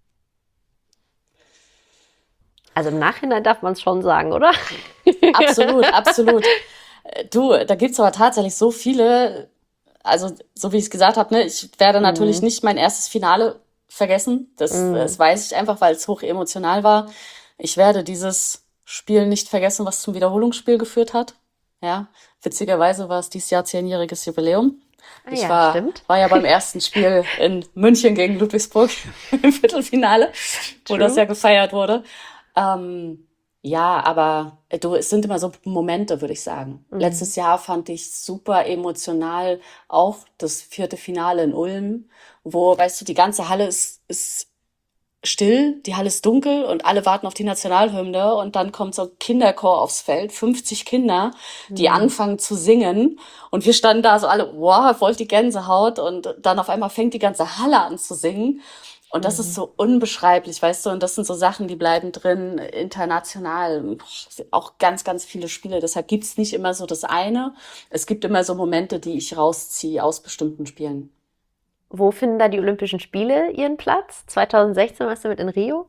Also im Nachhinein darf man es schon sagen, oder? Absolut, absolut. Äh, Du, da gibt's aber tatsächlich so viele, also so wie ich es gesagt habe, ne, ich werde natürlich nicht mein erstes Finale vergessen. Das, das weiß ich einfach, weil es hoch emotional war. Ich werde dieses Spiel nicht vergessen, was zum Wiederholungsspiel geführt hat. Ja, witzigerweise war es dieses Jahr zehnjähriges Jubiläum. Ah Ich ja, war, stimmt. war ja beim ersten Spiel in München gegen Ludwigsburg im Viertelfinale, wo True. das ja gefeiert wurde. Ähm, ja, aber äh, du, es sind immer so Momente, würde ich sagen. Letztes Jahr fand ich super emotional auch das vierte Finale in Ulm, wo, weißt du, die ganze Halle ist, ist still, die Halle ist dunkel und alle warten auf die Nationalhymne und dann kommt so ein Kinderchor aufs Feld, fünfzig Kinder, die anfangen zu singen und wir standen da so alle, wow, voll die Gänsehaut und dann auf einmal fängt die ganze Halle an zu singen und das ist so unbeschreiblich, weißt du, und das sind so Sachen, die bleiben drin, international, Boah, auch ganz, ganz viele Spiele, deshalb gibt's nicht immer so das eine, es gibt immer so Momente, die ich rausziehe aus bestimmten Spielen. Wo finden da die Olympischen Spiele ihren Platz? zweitausendsechzehn warst du mit in Rio?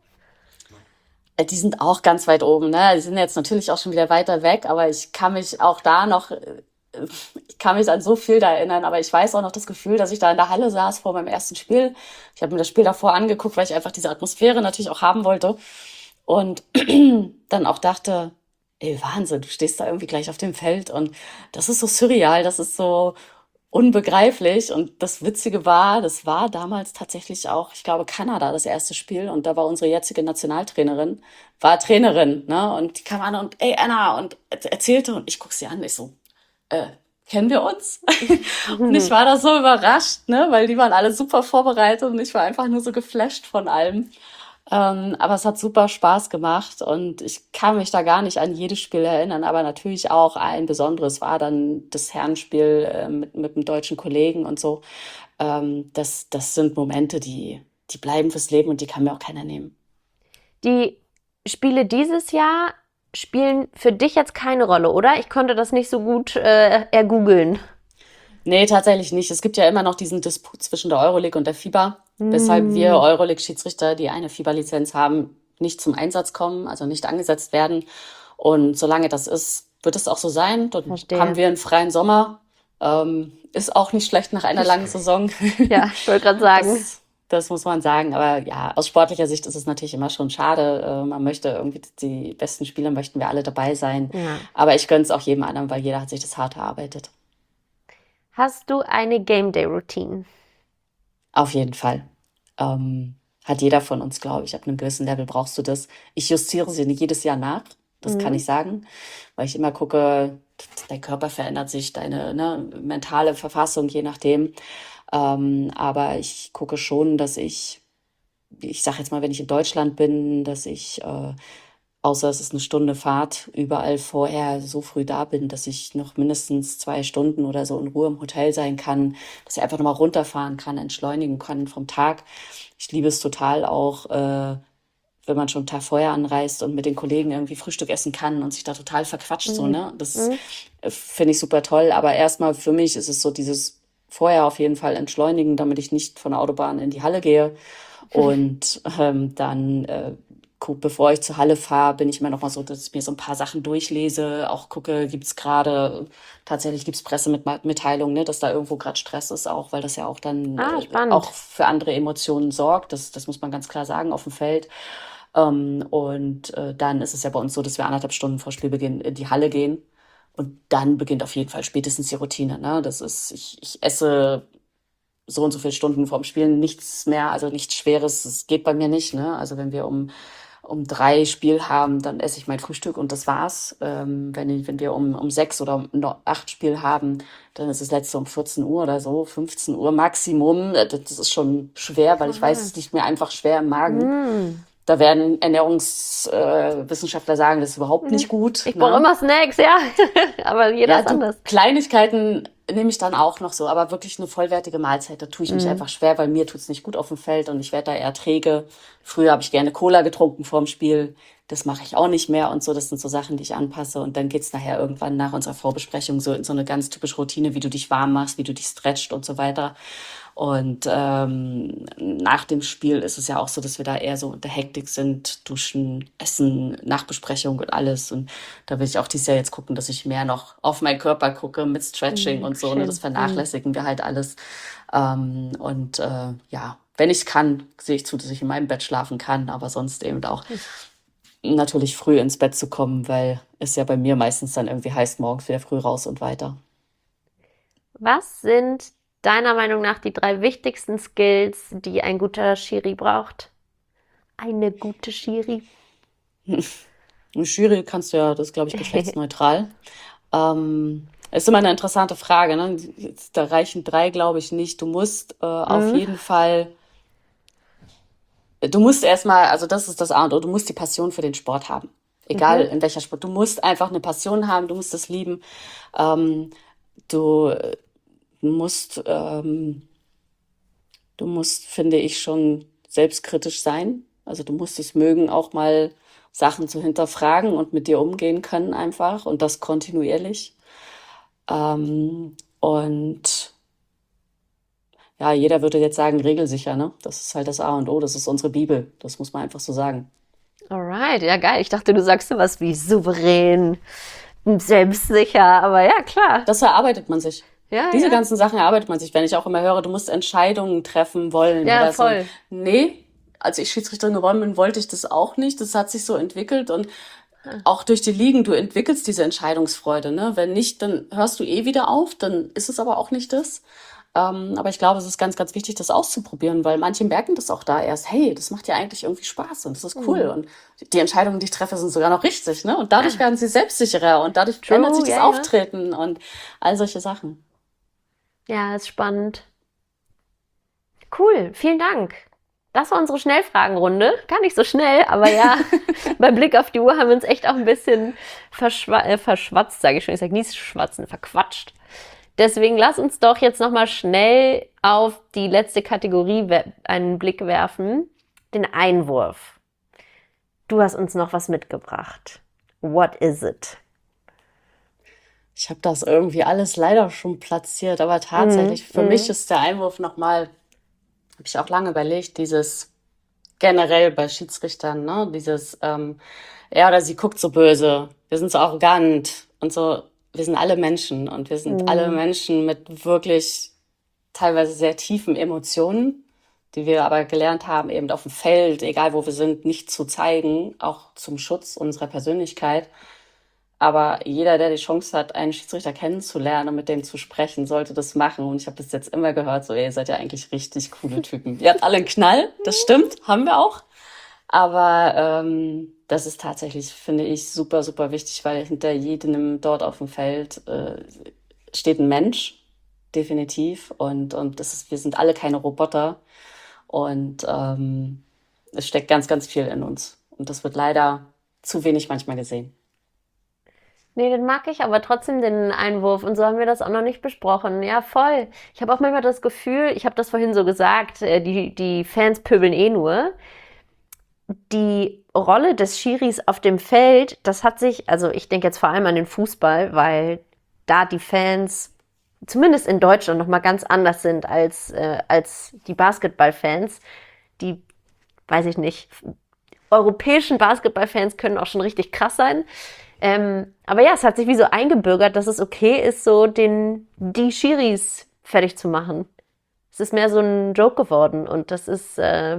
Äh, Die sind auch ganz weit oben, ne? Die sind jetzt natürlich auch schon wieder weiter weg, aber ich kann mich auch da noch, äh, ich kann mich an so viel da erinnern, aber ich weiß auch noch das Gefühl, dass ich da in der Halle saß vor meinem ersten Spiel. Ich habe mir das Spiel davor angeguckt, weil ich einfach diese Atmosphäre natürlich auch haben wollte und dann auch dachte, ey, Wahnsinn, du stehst da irgendwie gleich auf dem Feld und das ist so surreal, das ist so unbegreiflich. Und das Witzige war, das war damals tatsächlich auch, ich glaube, Kanada das erste Spiel. Und da war unsere jetzige Nationaltrainerin, war Trainerin, ne? Und die kam an und, ey, Anna, und er- erzählte. Und ich guck sie an, ich so, äh, kennen wir uns? Und ich war da so überrascht, ne? Weil die waren alle super vorbereitet und ich war einfach nur so geflasht von allem. Ähm, aber es hat super Spaß gemacht und ich kann mich da gar nicht an jedes Spiel erinnern, aber natürlich auch ein besonderes war dann das Herrenspiel äh, mit, mit einem deutschen Kollegen und so. Ähm, das, das sind Momente, die, die bleiben fürs Leben und die kann mir auch keiner nehmen. Die Spiele dieses Jahr spielen für dich jetzt keine Rolle, oder? Ich konnte das nicht so gut äh, ergoogeln. Nee, tatsächlich nicht. Es gibt ja immer noch diesen Disput zwischen der Euroleague und der FIBA, weshalb wir Euroleague-Schiedsrichter, die eine FIBA-Lizenz haben, nicht zum Einsatz kommen, also nicht angesetzt werden. Und solange das ist, wird es auch so sein. Dann Verstehe. haben wir einen freien Sommer. Ähm, ist auch nicht schlecht nach einer langen Saison. Ja, ich wollte gerade sagen. Das, das muss man sagen. Aber ja, aus sportlicher Sicht ist es natürlich immer schon schade. Äh, man möchte irgendwie die besten Spieler, möchten wir alle dabei sein. Ja. Aber ich gönne es auch jedem anderen, weil jeder hat sich das hart erarbeitet. Hast du eine Game Day Routine? Auf jeden Fall. Ähm, hat jeder von uns, glaube ich. Ab einem gewissen Level brauchst du das. Ich justiere sie jedes Jahr nach. Das kann Mhm. ich sagen, weil ich immer gucke, dein Körper verändert sich, deine ne, mentale Verfassung, je nachdem. Ähm, aber ich gucke schon, dass ich, ich sage jetzt mal, wenn ich in Deutschland bin, dass ich, äh, außer es ist eine Stunde Fahrt, überall vorher so früh da bin, dass ich noch mindestens zwei Stunden oder so in Ruhe im Hotel sein kann, dass ich einfach nochmal runterfahren kann, entschleunigen kann vom Tag. Ich liebe es total auch, äh, wenn man schon einen Tag vorher anreist und mit den Kollegen irgendwie Frühstück essen kann und sich da total verquatscht, so, Mhm. ne? Das Mhm. äh, finde ich super toll. Aber erstmal für mich ist es so dieses vorher auf jeden Fall entschleunigen, damit ich nicht von der Autobahn in die Halle gehe. Und ähm, dann, äh, gu- bevor ich zur Halle fahre, bin ich immer noch mal so, dass ich mir so ein paar Sachen durchlese, auch gucke, gibt's gerade, tatsächlich gibt's Pressemitteilungen, ne, dass da irgendwo gerade Stress ist, auch, weil das ja auch dann Ah, äh, spannend. auch für andere Emotionen sorgt. Das, das muss man ganz klar sagen auf dem Feld. Ähm, und äh, dann ist es ja bei uns so, dass wir anderthalb Stunden vor Spielbeginn in die Halle gehen. Und dann beginnt auf jeden Fall spätestens die Routine. Ne? Das ist, ich, ich esse so und so viele Stunden vorm Spielen nichts mehr, also nichts Schweres. Das geht bei mir nicht. Ne? Also wenn wir um, um drei Spiel haben, dann esse ich mein Frühstück und das war's. Ähm, wenn, ich- wenn wir um, um sechs oder um no- acht Spiel haben, dann ist das letzte um vierzehn Uhr oder so, fünfzehn Uhr Maximum. Äh, Das das ist schon schwer, weil ich weiß, es liegt mir einfach schwer im Magen. Mm. Da werden Ernährungswissenschaftler äh, Wissenschaftler sagen, das ist überhaupt nicht gut. Ich brauche Ne? immer Snacks, ja. Aber jeder Ja, ist du, anders. Kleinigkeiten nehme ich dann auch noch so, aber wirklich eine vollwertige Mahlzeit, da tue ich mich Mhm. einfach schwer, weil mir tut's nicht gut auf dem Feld und ich werde da eher träge. Früher habe ich gerne Cola getrunken vorm Spiel, das mache ich auch nicht mehr und so. Das sind so Sachen, die ich anpasse und dann geht's nachher irgendwann nach unserer Vorbesprechung so in so eine ganz typische Routine, wie du dich warm machst, wie du dich stretcht und so weiter. Und ähm, nach dem Spiel ist es ja auch so, dass wir da eher so in der Hektik sind, duschen, essen, Nachbesprechung und alles. Und da will ich auch dieses Jahr jetzt gucken, dass ich mehr noch auf meinen Körper gucke mit Stretching Mhm, und so. Ne? Das schön. Mhm. vernachlässigen wir halt alles. Ähm, und äh, ja, wenn ich kann, sehe ich zu, dass ich in meinem Bett schlafen kann, aber sonst eben auch natürlich früh ins Bett zu kommen, weil es ja bei mir meistens dann irgendwie heißt, morgens wieder früh raus und weiter. Was sind deiner Meinung nach die drei wichtigsten Skills, die ein guter Schiri braucht? Eine gute Schiri? Eine Jury kannst du ja, das ist, glaube ich, geschlechtsneutral. Ähm, ist immer eine interessante Frage, ne? Jetzt, da reichen drei, glaube ich, nicht. Du musst äh, auf Mhm. jeden Fall, du musst erstmal, also das ist das A und O, du musst die Passion für den Sport haben. Egal Mhm. in welcher Sport. Du musst einfach eine Passion haben, du musst es lieben. Ähm, du äh, musst, ähm, du musst, finde ich, schon selbstkritisch sein. Also du musst es mögen, auch mal Sachen zu hinterfragen und mit dir umgehen können einfach und das kontinuierlich. Ähm, und ja, jeder würde jetzt sagen, regelsicher, ne? Das ist halt das A und O, das ist unsere Bibel. Das muss man einfach so sagen. Alright, ja geil. Ich dachte, du sagst sowas wie souverän, selbstsicher, aber ja, klar. Das erarbeitet man sich. Ja, Diese ja. ganzen Sachen erarbeitet man sich. Wenn ich auch immer höre, du musst Entscheidungen treffen wollen Ja, oder so. voll. Nee, als ich Schiedsrichterin geworden bin, wollte ich das auch nicht. Das hat sich so entwickelt und auch durch die Ligen, du entwickelst diese Entscheidungsfreude, ne? Wenn nicht, dann hörst du eh wieder auf, dann ist es aber auch nicht das. Ähm, aber ich glaube, es ist ganz, ganz wichtig, das auszuprobieren, weil manche merken das auch da erst, hey, das macht ja eigentlich irgendwie Spaß und das ist cool. Mhm. Und die Entscheidungen, die ich treffe, sind sogar noch richtig, ne? Und dadurch werden sie selbstsicherer und dadurch True, ändert sich das ja, ja. Auftreten und all solche Sachen. Ja, ist spannend. Cool, vielen Dank. Das war unsere Schnellfragenrunde. Gar nicht so schnell, aber ja, beim Blick auf die Uhr haben wir uns echt auch ein bisschen verschwa äh, verschwatzt, sage ich schon. Ich sage nie schwatzen, verquatscht. Deswegen lass uns doch jetzt nochmal schnell auf die letzte Kategorie we- einen Blick werfen. Den Einwurf. Du hast uns noch was mitgebracht. What is it? Ich habe das irgendwie alles leider schon platziert, aber tatsächlich, Mhm, für mhm. mich ist der Einwurf nochmal, habe ich auch lange überlegt, dieses generell bei Schiedsrichtern, ne, dieses, ähm, er oder sie guckt so böse, wir sind so arrogant und so, wir sind alle Menschen und wir sind alle Mhm. Menschen mit wirklich teilweise sehr tiefen Emotionen, die wir aber gelernt haben, eben auf dem Feld, egal wo wir sind, nicht zu zeigen, auch zum Schutz unserer Persönlichkeit. Aber jeder, der die Chance hat, einen Schiedsrichter kennenzulernen und mit dem zu sprechen, sollte das machen. Und ich habe bis jetzt immer gehört, so, ey, ihr seid ja eigentlich richtig coole Typen. Ihr habt alle einen Knall, das stimmt, haben wir auch. Aber ähm, das ist tatsächlich, finde ich, super, super wichtig, weil hinter jedem dort auf dem Feld äh, steht ein Mensch, definitiv. Und, und das ist, wir sind alle keine Roboter. Und ähm, es steckt ganz, ganz viel in uns. Und das wird leider zu wenig manchmal gesehen. Nee, den mag ich, aber trotzdem den Einwurf. Und so haben wir das auch noch nicht besprochen. Ja, voll. Ich habe auch manchmal das Gefühl, ich habe das vorhin so gesagt, äh, die, die Fans pöbeln eh nur. Die Rolle des Schiris auf dem Feld, das hat sich, also ich denke jetzt vor allem an den Fußball, weil da die Fans zumindest in Deutschland noch mal ganz anders sind als, äh, als die Basketballfans. Die, weiß ich nicht, europäischen Basketballfans können auch schon richtig krass sein. Ähm, aber ja, es hat sich wie so eingebürgert, dass es okay ist, so den, die Schiris fertig zu machen. Es ist mehr so ein Joke geworden und das ist, äh,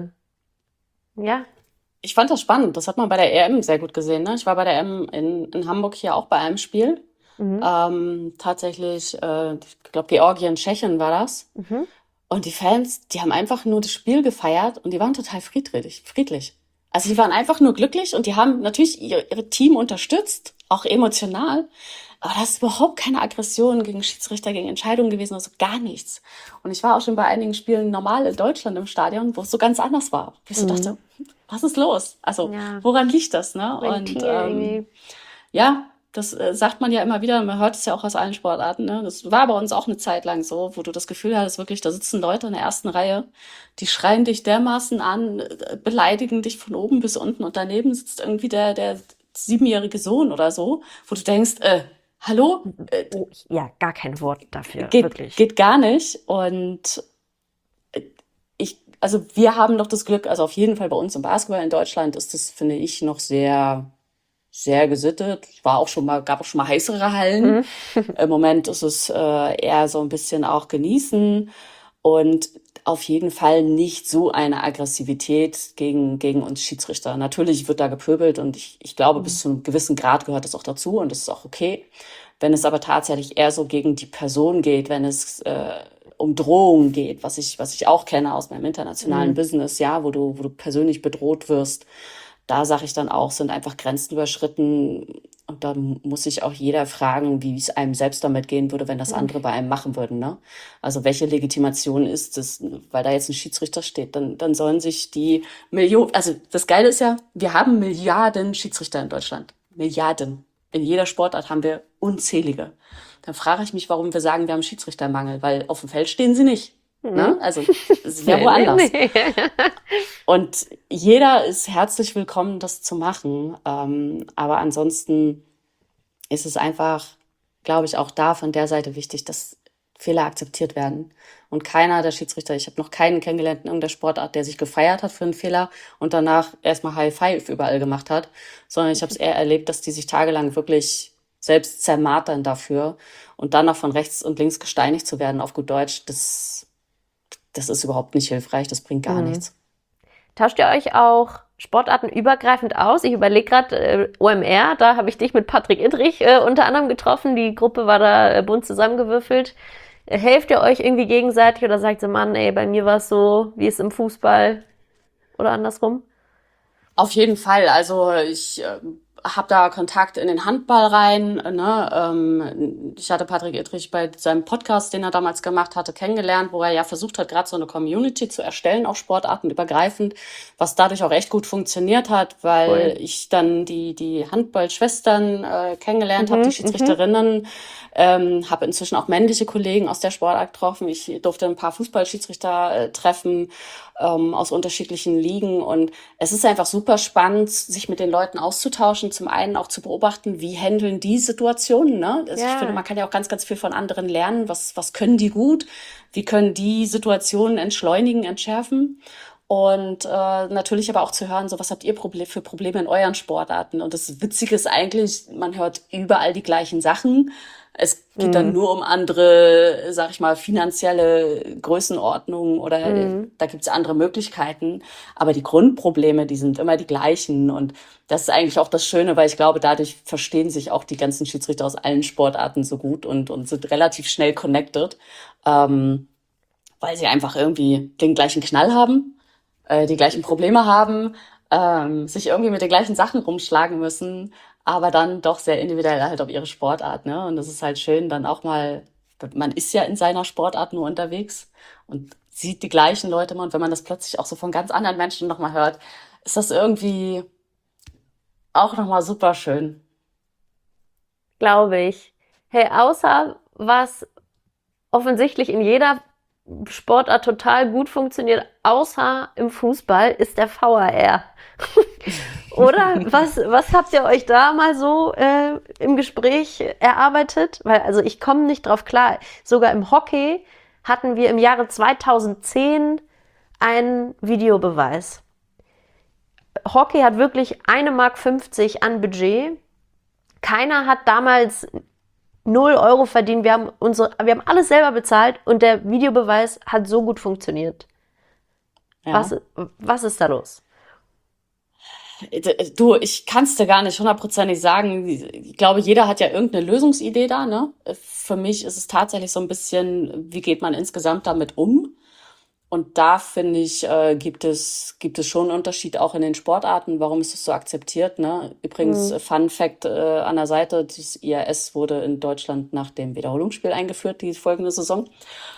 ja. Ich fand das spannend. Das hat man bei der E M sehr gut gesehen. Ne? Ich war bei der E M in, in Hamburg hier auch bei einem Spiel. Mhm. Ähm, tatsächlich, äh, ich glaube, Georgien, Tschechien war das. Mhm. Und die Fans, die haben einfach nur das Spiel gefeiert und die waren total friedlich. friedlich. Also die waren einfach nur glücklich und die haben natürlich ihr, ihr Team unterstützt, auch emotional. Aber das ist überhaupt keine Aggression gegen Schiedsrichter, gegen Entscheidungen gewesen, also gar nichts. Und ich war auch schon bei einigen Spielen normal in Deutschland im Stadion, wo es so ganz anders war. Wo ich so Mhm. dachte, was ist los? Also Ja. woran liegt das? Ne? Und Ventil ähm, irgendwie. ja, das äh, sagt man ja immer wieder, man hört es ja auch aus allen Sportarten. Ne? Das war bei uns auch eine Zeit lang so, wo du das Gefühl hattest, wirklich, da sitzen Leute in der ersten Reihe, die schreien dich dermaßen an, äh, beleidigen dich von oben bis unten und daneben sitzt irgendwie der, der siebenjährige Sohn oder so, wo du denkst, äh, hallo, äh, Oh, ja, gar kein Wort dafür, geht, wirklich. geht gar nicht. Und äh, ich, also wir haben noch das Glück, also auf jeden Fall bei uns im Basketball in Deutschland ist das, finde ich, noch sehr, sehr gesittet. Es war auch schon mal, gab auch schon mal heißere Hallen. Mhm. Im Moment ist es äh, eher so ein bisschen auch genießen und auf jeden Fall nicht so eine Aggressivität gegen, gegen uns Schiedsrichter. Natürlich wird da gepöbelt und ich, ich glaube, bis zu einem gewissen Grad gehört das auch dazu und das ist auch okay. Wenn es aber tatsächlich eher so gegen die Person geht, wenn es äh, um Drohungen geht, was ich, was ich auch kenne aus meinem internationalen Mhm. Business, ja, wo du, wo du persönlich bedroht wirst, da sage ich dann auch, sind einfach Grenzen überschritten. Und da muss sich auch jeder fragen, wie es einem selbst damit gehen würde, wenn das andere bei einem machen würden. Ne? Also welche Legitimation ist das? Weil da jetzt ein Schiedsrichter steht, dann, dann sollen sich die Millionen, also das Geile ist ja, wir haben Milliarden Schiedsrichter in Deutschland. Milliarden. In jeder Sportart haben wir unzählige. Dann frage ich mich, warum wir sagen, wir haben Schiedsrichtermangel, weil auf dem Feld stehen sie nicht. Ne? Also es ist ja Nee, woanders. nee, nee. Und jeder ist herzlich willkommen, das zu machen. Ähm, aber ansonsten ist es einfach, glaube ich, auch da von der Seite wichtig, dass Fehler akzeptiert werden. Und keiner der Schiedsrichter, ich habe noch keinen kennengelernt in irgendeiner Sportart, der sich gefeiert hat für einen Fehler und danach erstmal High Five überall gemacht hat, sondern ich habe es eher erlebt, dass die sich tagelang wirklich selbst zermartern dafür und dann noch von rechts und links gesteinigt zu werden, auf gut Deutsch, das, das ist überhaupt nicht hilfreich, das bringt gar Mhm. nichts. Tauscht ihr euch auch sportartenübergreifend aus? Ich überlege gerade, äh, O M R, da habe ich dich mit Patrick Ittrich äh, unter anderem getroffen. Die Gruppe war da äh, bunt zusammengewürfelt. Äh, helft ihr euch irgendwie gegenseitig oder sagt ihr, Mann, ey, bei mir war es so, wie es im Fußball oder andersrum? Auf jeden Fall. Also ich äh, habe da Kontakt in den Handball rein. Ne? Ähm, ich hatte Patrick Ittrich bei seinem Podcast, den er damals gemacht hatte, kennengelernt, wo er ja versucht hat, gerade so eine Community zu erstellen, auch sportartenübergreifend, was dadurch auch echt gut funktioniert hat, weil Cool. ich dann die die Handballschwestern äh, kennengelernt habe, die Mhm, mhm. Schiedsrichterinnen, ähm, habe inzwischen auch männliche Kollegen aus der Sportart getroffen. Ich durfte ein paar Fußballschiedsrichter äh, treffen ähm, aus unterschiedlichen Ligen und es ist einfach super spannend, sich mit den Leuten auszutauschen. Zum einen auch zu beobachten, wie handeln die Situationen. Ne? Also ich Ja. finde, man kann ja auch ganz, ganz viel von anderen lernen. Was, was können die gut? Wie können die Situationen entschleunigen, entschärfen? Und äh, natürlich aber auch zu hören, so was habt ihr Proble- für Probleme in euren Sportarten? Und das Witzige ist eigentlich, man hört überall die gleichen Sachen. Es geht dann Mhm. nur um andere, sag ich mal, finanzielle Größenordnungen oder äh, Mhm. da gibt's andere Möglichkeiten. Aber die Grundprobleme, die sind immer die gleichen. Und das ist eigentlich auch das Schöne, weil ich glaube, dadurch verstehen sich auch die ganzen Schiedsrichter aus allen Sportarten so gut und, und sind relativ schnell connected, ähm, weil sie einfach irgendwie den gleichen Knall haben, äh, die gleichen Probleme haben, ähm, sich irgendwie mit den gleichen Sachen rumschlagen müssen, aber dann doch sehr individuell halt auf ihre Sportart, ne? Und das ist halt schön, dann auch mal, man ist ja in seiner Sportart nur unterwegs und sieht die gleichen Leute immer und wenn man das plötzlich auch so von ganz anderen Menschen nochmal hört, ist das irgendwie auch nochmal super schön. Glaube ich. Hey, außer was offensichtlich in jeder Sportart total gut funktioniert, außer im Fußball, ist der V A R. Oder was, was habt ihr euch da mal so äh, im Gespräch erarbeitet? Weil, also ich komme nicht drauf klar. Sogar im Hockey hatten wir im Jahre zweitausendzehn einen Videobeweis. Hockey hat wirklich eine Mark fünfzig an Budget. Keiner hat damals null Euro verdient. Wir haben unsere, wir haben alles selber bezahlt und der Videobeweis hat so gut funktioniert. Ja. Was, was ist da los? Du, ich kann es dir gar nicht hundertprozentig sagen. Ich glaube, jeder hat ja irgendeine Lösungsidee da, ne? Für mich ist es tatsächlich so ein bisschen, wie geht man insgesamt damit um? Und da finde ich, äh, gibt es gibt es schon einen Unterschied auch in den Sportarten. Warum ist es so akzeptiert? Ne? Übrigens, Hm. Fun Fact äh, an der Seite: Das I A S wurde in Deutschland nach dem Wiederholungsspiel eingeführt, die folgende Saison.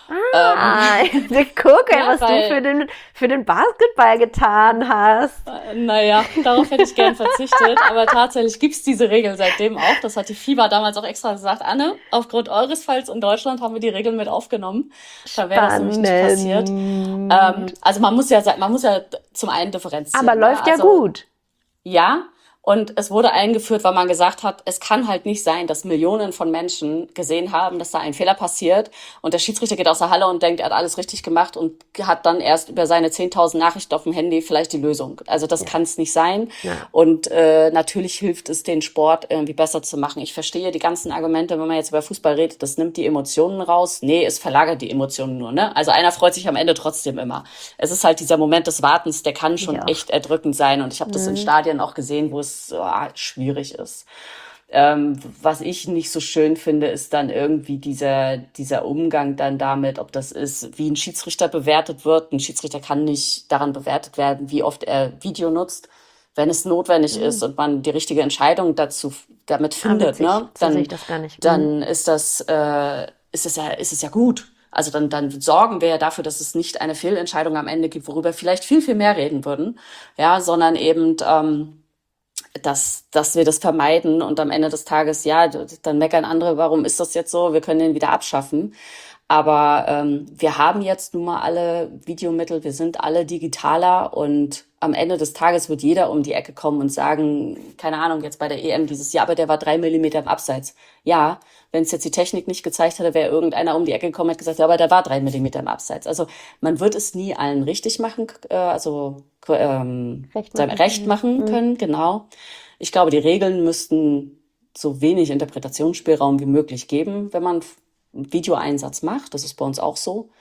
Ah, Ähm, guck, ey, ja, was du weil für den, für den Basketball getan hast. Äh, Naja, darauf hätte ich gern verzichtet, aber tatsächlich gibt's diese Regel seitdem auch. Das hat die FIBA damals auch extra gesagt. Anne, aufgrund eures Falls in Deutschland haben wir die Regeln mit aufgenommen. Da wäre das nämlich nicht passiert. Ähm, Spannend. also man muss ja, sa- man muss ja zum einen Aber differenzieren. Ne? läuft ja Also gut. ja, und es wurde eingeführt, weil man gesagt hat, es kann halt nicht sein, dass Millionen von Menschen gesehen haben, dass da ein Fehler passiert und der Schiedsrichter geht aus der Halle und denkt, er hat alles richtig gemacht und hat dann erst über seine zehntausend Nachrichten auf dem Handy vielleicht die Lösung. Also das Ja. kann es nicht sein. Ja. Und äh, natürlich hilft es, den Sport irgendwie besser zu machen. Ich verstehe die ganzen Argumente, wenn man jetzt über Fußball redet, das nimmt die Emotionen raus. Nee, es verlagert die Emotionen nur. Ne? Also einer freut sich am Ende trotzdem immer. Es ist halt dieser Moment des Wartens, der kann schon Ja. echt erdrückend sein. Und ich habe das in Mhm. Stadien auch gesehen, wo es ah, schwierig ist. Ähm, was ich nicht so schön finde, ist dann irgendwie dieser, dieser Umgang dann damit, ob das ist, wie ein Schiedsrichter bewertet wird. Ein Schiedsrichter kann nicht daran bewertet werden, wie oft er Video nutzt. Wenn es notwendig Mhm. ist und man die richtige Entscheidung dazu damit Ah, findet, witzig. ne, So sehe dann, ich das gar nicht. Mhm. dann ist das, äh, ist es ja, ist es ja gut. Also dann, dann sorgen wir ja dafür, dass es nicht eine Fehlentscheidung am Ende gibt, worüber wir vielleicht viel, viel mehr reden würden, ja, sondern eben, ähm, dass, dass wir das vermeiden und am Ende des Tages, ja, d- dann meckern andere, warum ist das jetzt so? Wir können den wieder abschaffen. Aber ähm, wir haben jetzt nun mal alle Videomittel, wir sind alle digitaler und am Ende des Tages wird jeder um die Ecke kommen und sagen, keine Ahnung, jetzt bei der E M dieses Jahr, aber der war drei Millimeter im Abseits. Ja, wenn es jetzt die Technik nicht gezeigt hätte, wäre irgendeiner um die Ecke gekommen und hat gesagt, ja, aber der war drei Millimeter im Abseits. Also man wird es nie allen richtig machen, äh, also ähm, Recht sagen, machen recht können. machen Mhm. können, genau. Ich glaube, die Regeln müssten so wenig Interpretationsspielraum wie möglich geben, wenn man einen Videoeinsatz macht. Das ist bei uns auch so.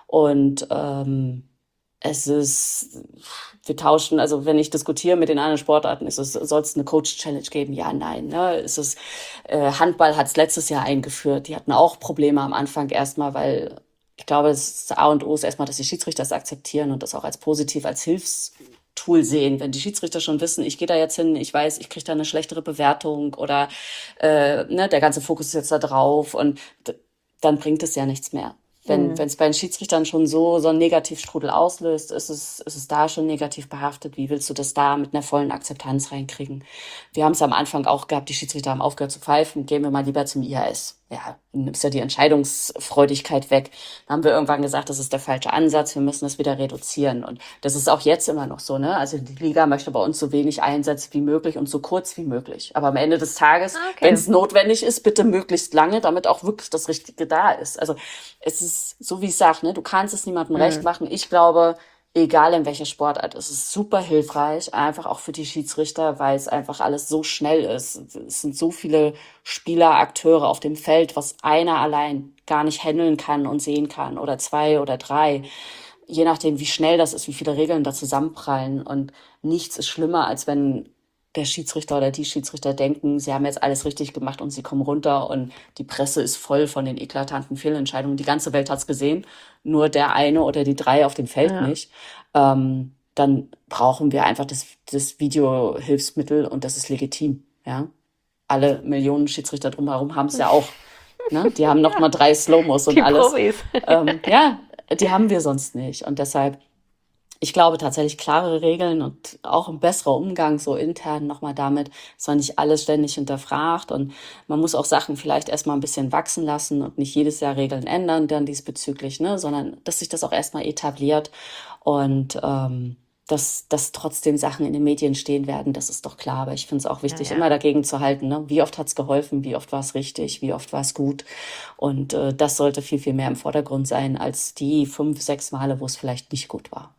Und ähm, es ist, wir tauschen, also wenn ich diskutiere mit den anderen Sportarten, ist es, soll es eine Coach-Challenge geben? Ja, nein. Ne? Ist es, äh, Handball hat es letztes Jahr eingeführt. Die hatten auch Probleme am Anfang erstmal, weil ich glaube, das A und O ist erstmal, dass die Schiedsrichter das akzeptieren und das auch als positiv, als Hilfstool sehen. Wenn die Schiedsrichter schon wissen, ich gehe da jetzt hin, ich weiß, ich kriege da eine schlechtere Bewertung oder äh, ne, der ganze Fokus ist jetzt da drauf und d- dann bringt es ja nichts mehr. Wenn Mhm. wenn es bei den Schiedsrichtern schon so so einen Negativstrudel auslöst, ist es ist es da schon negativ behaftet. Wie willst du das da mit einer vollen Akzeptanz reinkriegen? Wir haben es am Anfang auch gehabt, die Schiedsrichter haben aufgehört zu pfeifen, gehen wir mal lieber zum I A S. Ja, dann nimmst ja die Entscheidungsfreudigkeit weg. Dann haben wir irgendwann gesagt, das ist der falsche Ansatz, wir müssen das wieder reduzieren. Und das ist auch jetzt immer noch so, ne? Also die Liga möchte bei uns so wenig Einsätze wie möglich und so kurz wie möglich. Aber am Ende des Tages, Ah, wenn okay. es notwendig ist, bitte möglichst lange, damit auch wirklich das Richtige da ist. Also es ist so, wie ich sage, ne? Du kannst es niemandem recht Mhm. machen. Ich glaube, egal in welcher Sportart, es ist super hilfreich, einfach auch für die Schiedsrichter, weil es einfach alles so schnell ist. Es sind so viele Spieler, Akteure auf dem Feld, was einer allein gar nicht handeln kann und sehen kann oder zwei oder drei. Je nachdem, wie schnell das ist, wie viele Regeln da zusammenprallen. Und nichts ist schlimmer, als wenn der Schiedsrichter oder die Schiedsrichter denken, sie haben jetzt alles richtig gemacht und sie kommen runter und die Presse ist voll von den eklatanten Fehlentscheidungen. Die ganze Welt hat's gesehen, nur der eine oder die drei auf dem Feld Ja. nicht. Ähm, dann brauchen wir einfach das, das Videohilfsmittel und das ist legitim. Ja, alle Millionen Schiedsrichter drumherum haben es ja auch. Ne? Die haben noch mal drei Slow-Mos und Die alles. Profis. Ähm, ja, die haben wir sonst nicht. Und deshalb, ich glaube tatsächlich klare Regeln und auch ein besserer Umgang so intern nochmal damit, dass man nicht alles ständig hinterfragt und man muss auch Sachen vielleicht erstmal ein bisschen wachsen lassen und nicht jedes Jahr Regeln ändern dann diesbezüglich, ne, sondern dass sich das auch erstmal etabliert und ähm, dass, dass trotzdem Sachen in den Medien stehen werden, das ist doch klar. Aber ich finde es auch wichtig, Ja, ja. immer dagegen zu halten, ne? Wie oft hat's geholfen, wie oft war es richtig, wie oft war es gut. Und äh, das sollte viel, viel mehr im Vordergrund sein, als die fünf, sechs Male, wo es vielleicht nicht gut war.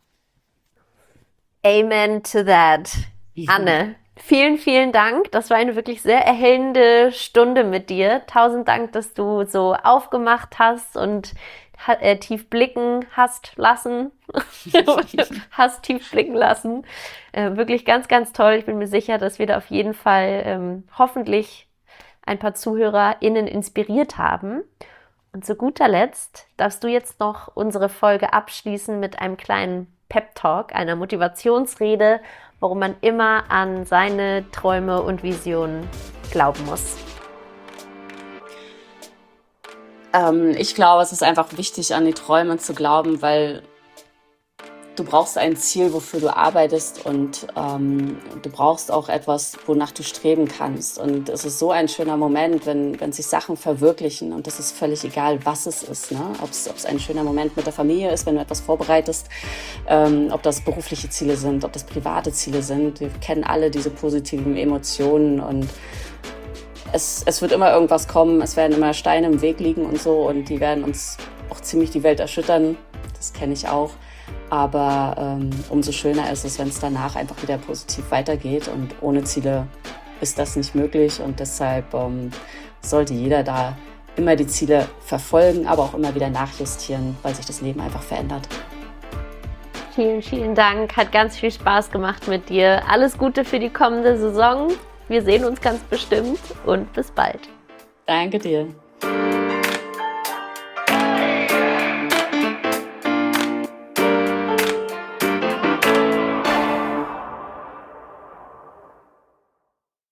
Amen to that. Anne, vielen, vielen Dank. Das war eine wirklich sehr erhellende Stunde mit dir. Tausend Dank, dass du so aufgemacht hast und ha- äh, tief blicken hast lassen. hast tief blicken lassen. Äh, wirklich ganz, ganz toll. Ich bin mir sicher, dass wir da auf jeden Fall ähm, hoffentlich ein paar ZuhörerInnen inspiriert haben. Und zu guter Letzt darfst du jetzt noch unsere Folge abschließen mit einem kleinen Pep-Talk, einer Motivationsrede, warum man immer an seine Träume und Visionen glauben muss. Ähm, ich glaube, es ist einfach wichtig, an die Träume zu glauben, weil du brauchst ein Ziel, wofür du arbeitest und ähm, du brauchst auch etwas, wonach du streben kannst. Und es ist so ein schöner Moment, wenn, wenn sich Sachen verwirklichen und das ist völlig egal, was es ist. Ne? Ob es ob es ein schöner Moment mit der Familie ist, wenn du etwas vorbereitest, ähm, ob das berufliche Ziele sind, ob das private Ziele sind. Wir kennen alle diese positiven Emotionen und es, es wird immer irgendwas kommen, es werden immer Steine im Weg liegen und so und die werden uns auch ziemlich die Welt erschüttern. Das kenne ich auch. Aber ähm, umso schöner ist es, wenn es danach einfach wieder positiv weitergeht. Und ohne Ziele ist das nicht möglich. Und deshalb ähm, sollte jeder da immer die Ziele verfolgen, aber auch immer wieder nachjustieren, weil sich das Leben einfach verändert. Vielen, vielen Dank. Hat ganz viel Spaß gemacht mit dir. Alles Gute für die kommende Saison. Wir sehen uns ganz bestimmt und bis bald. Danke dir.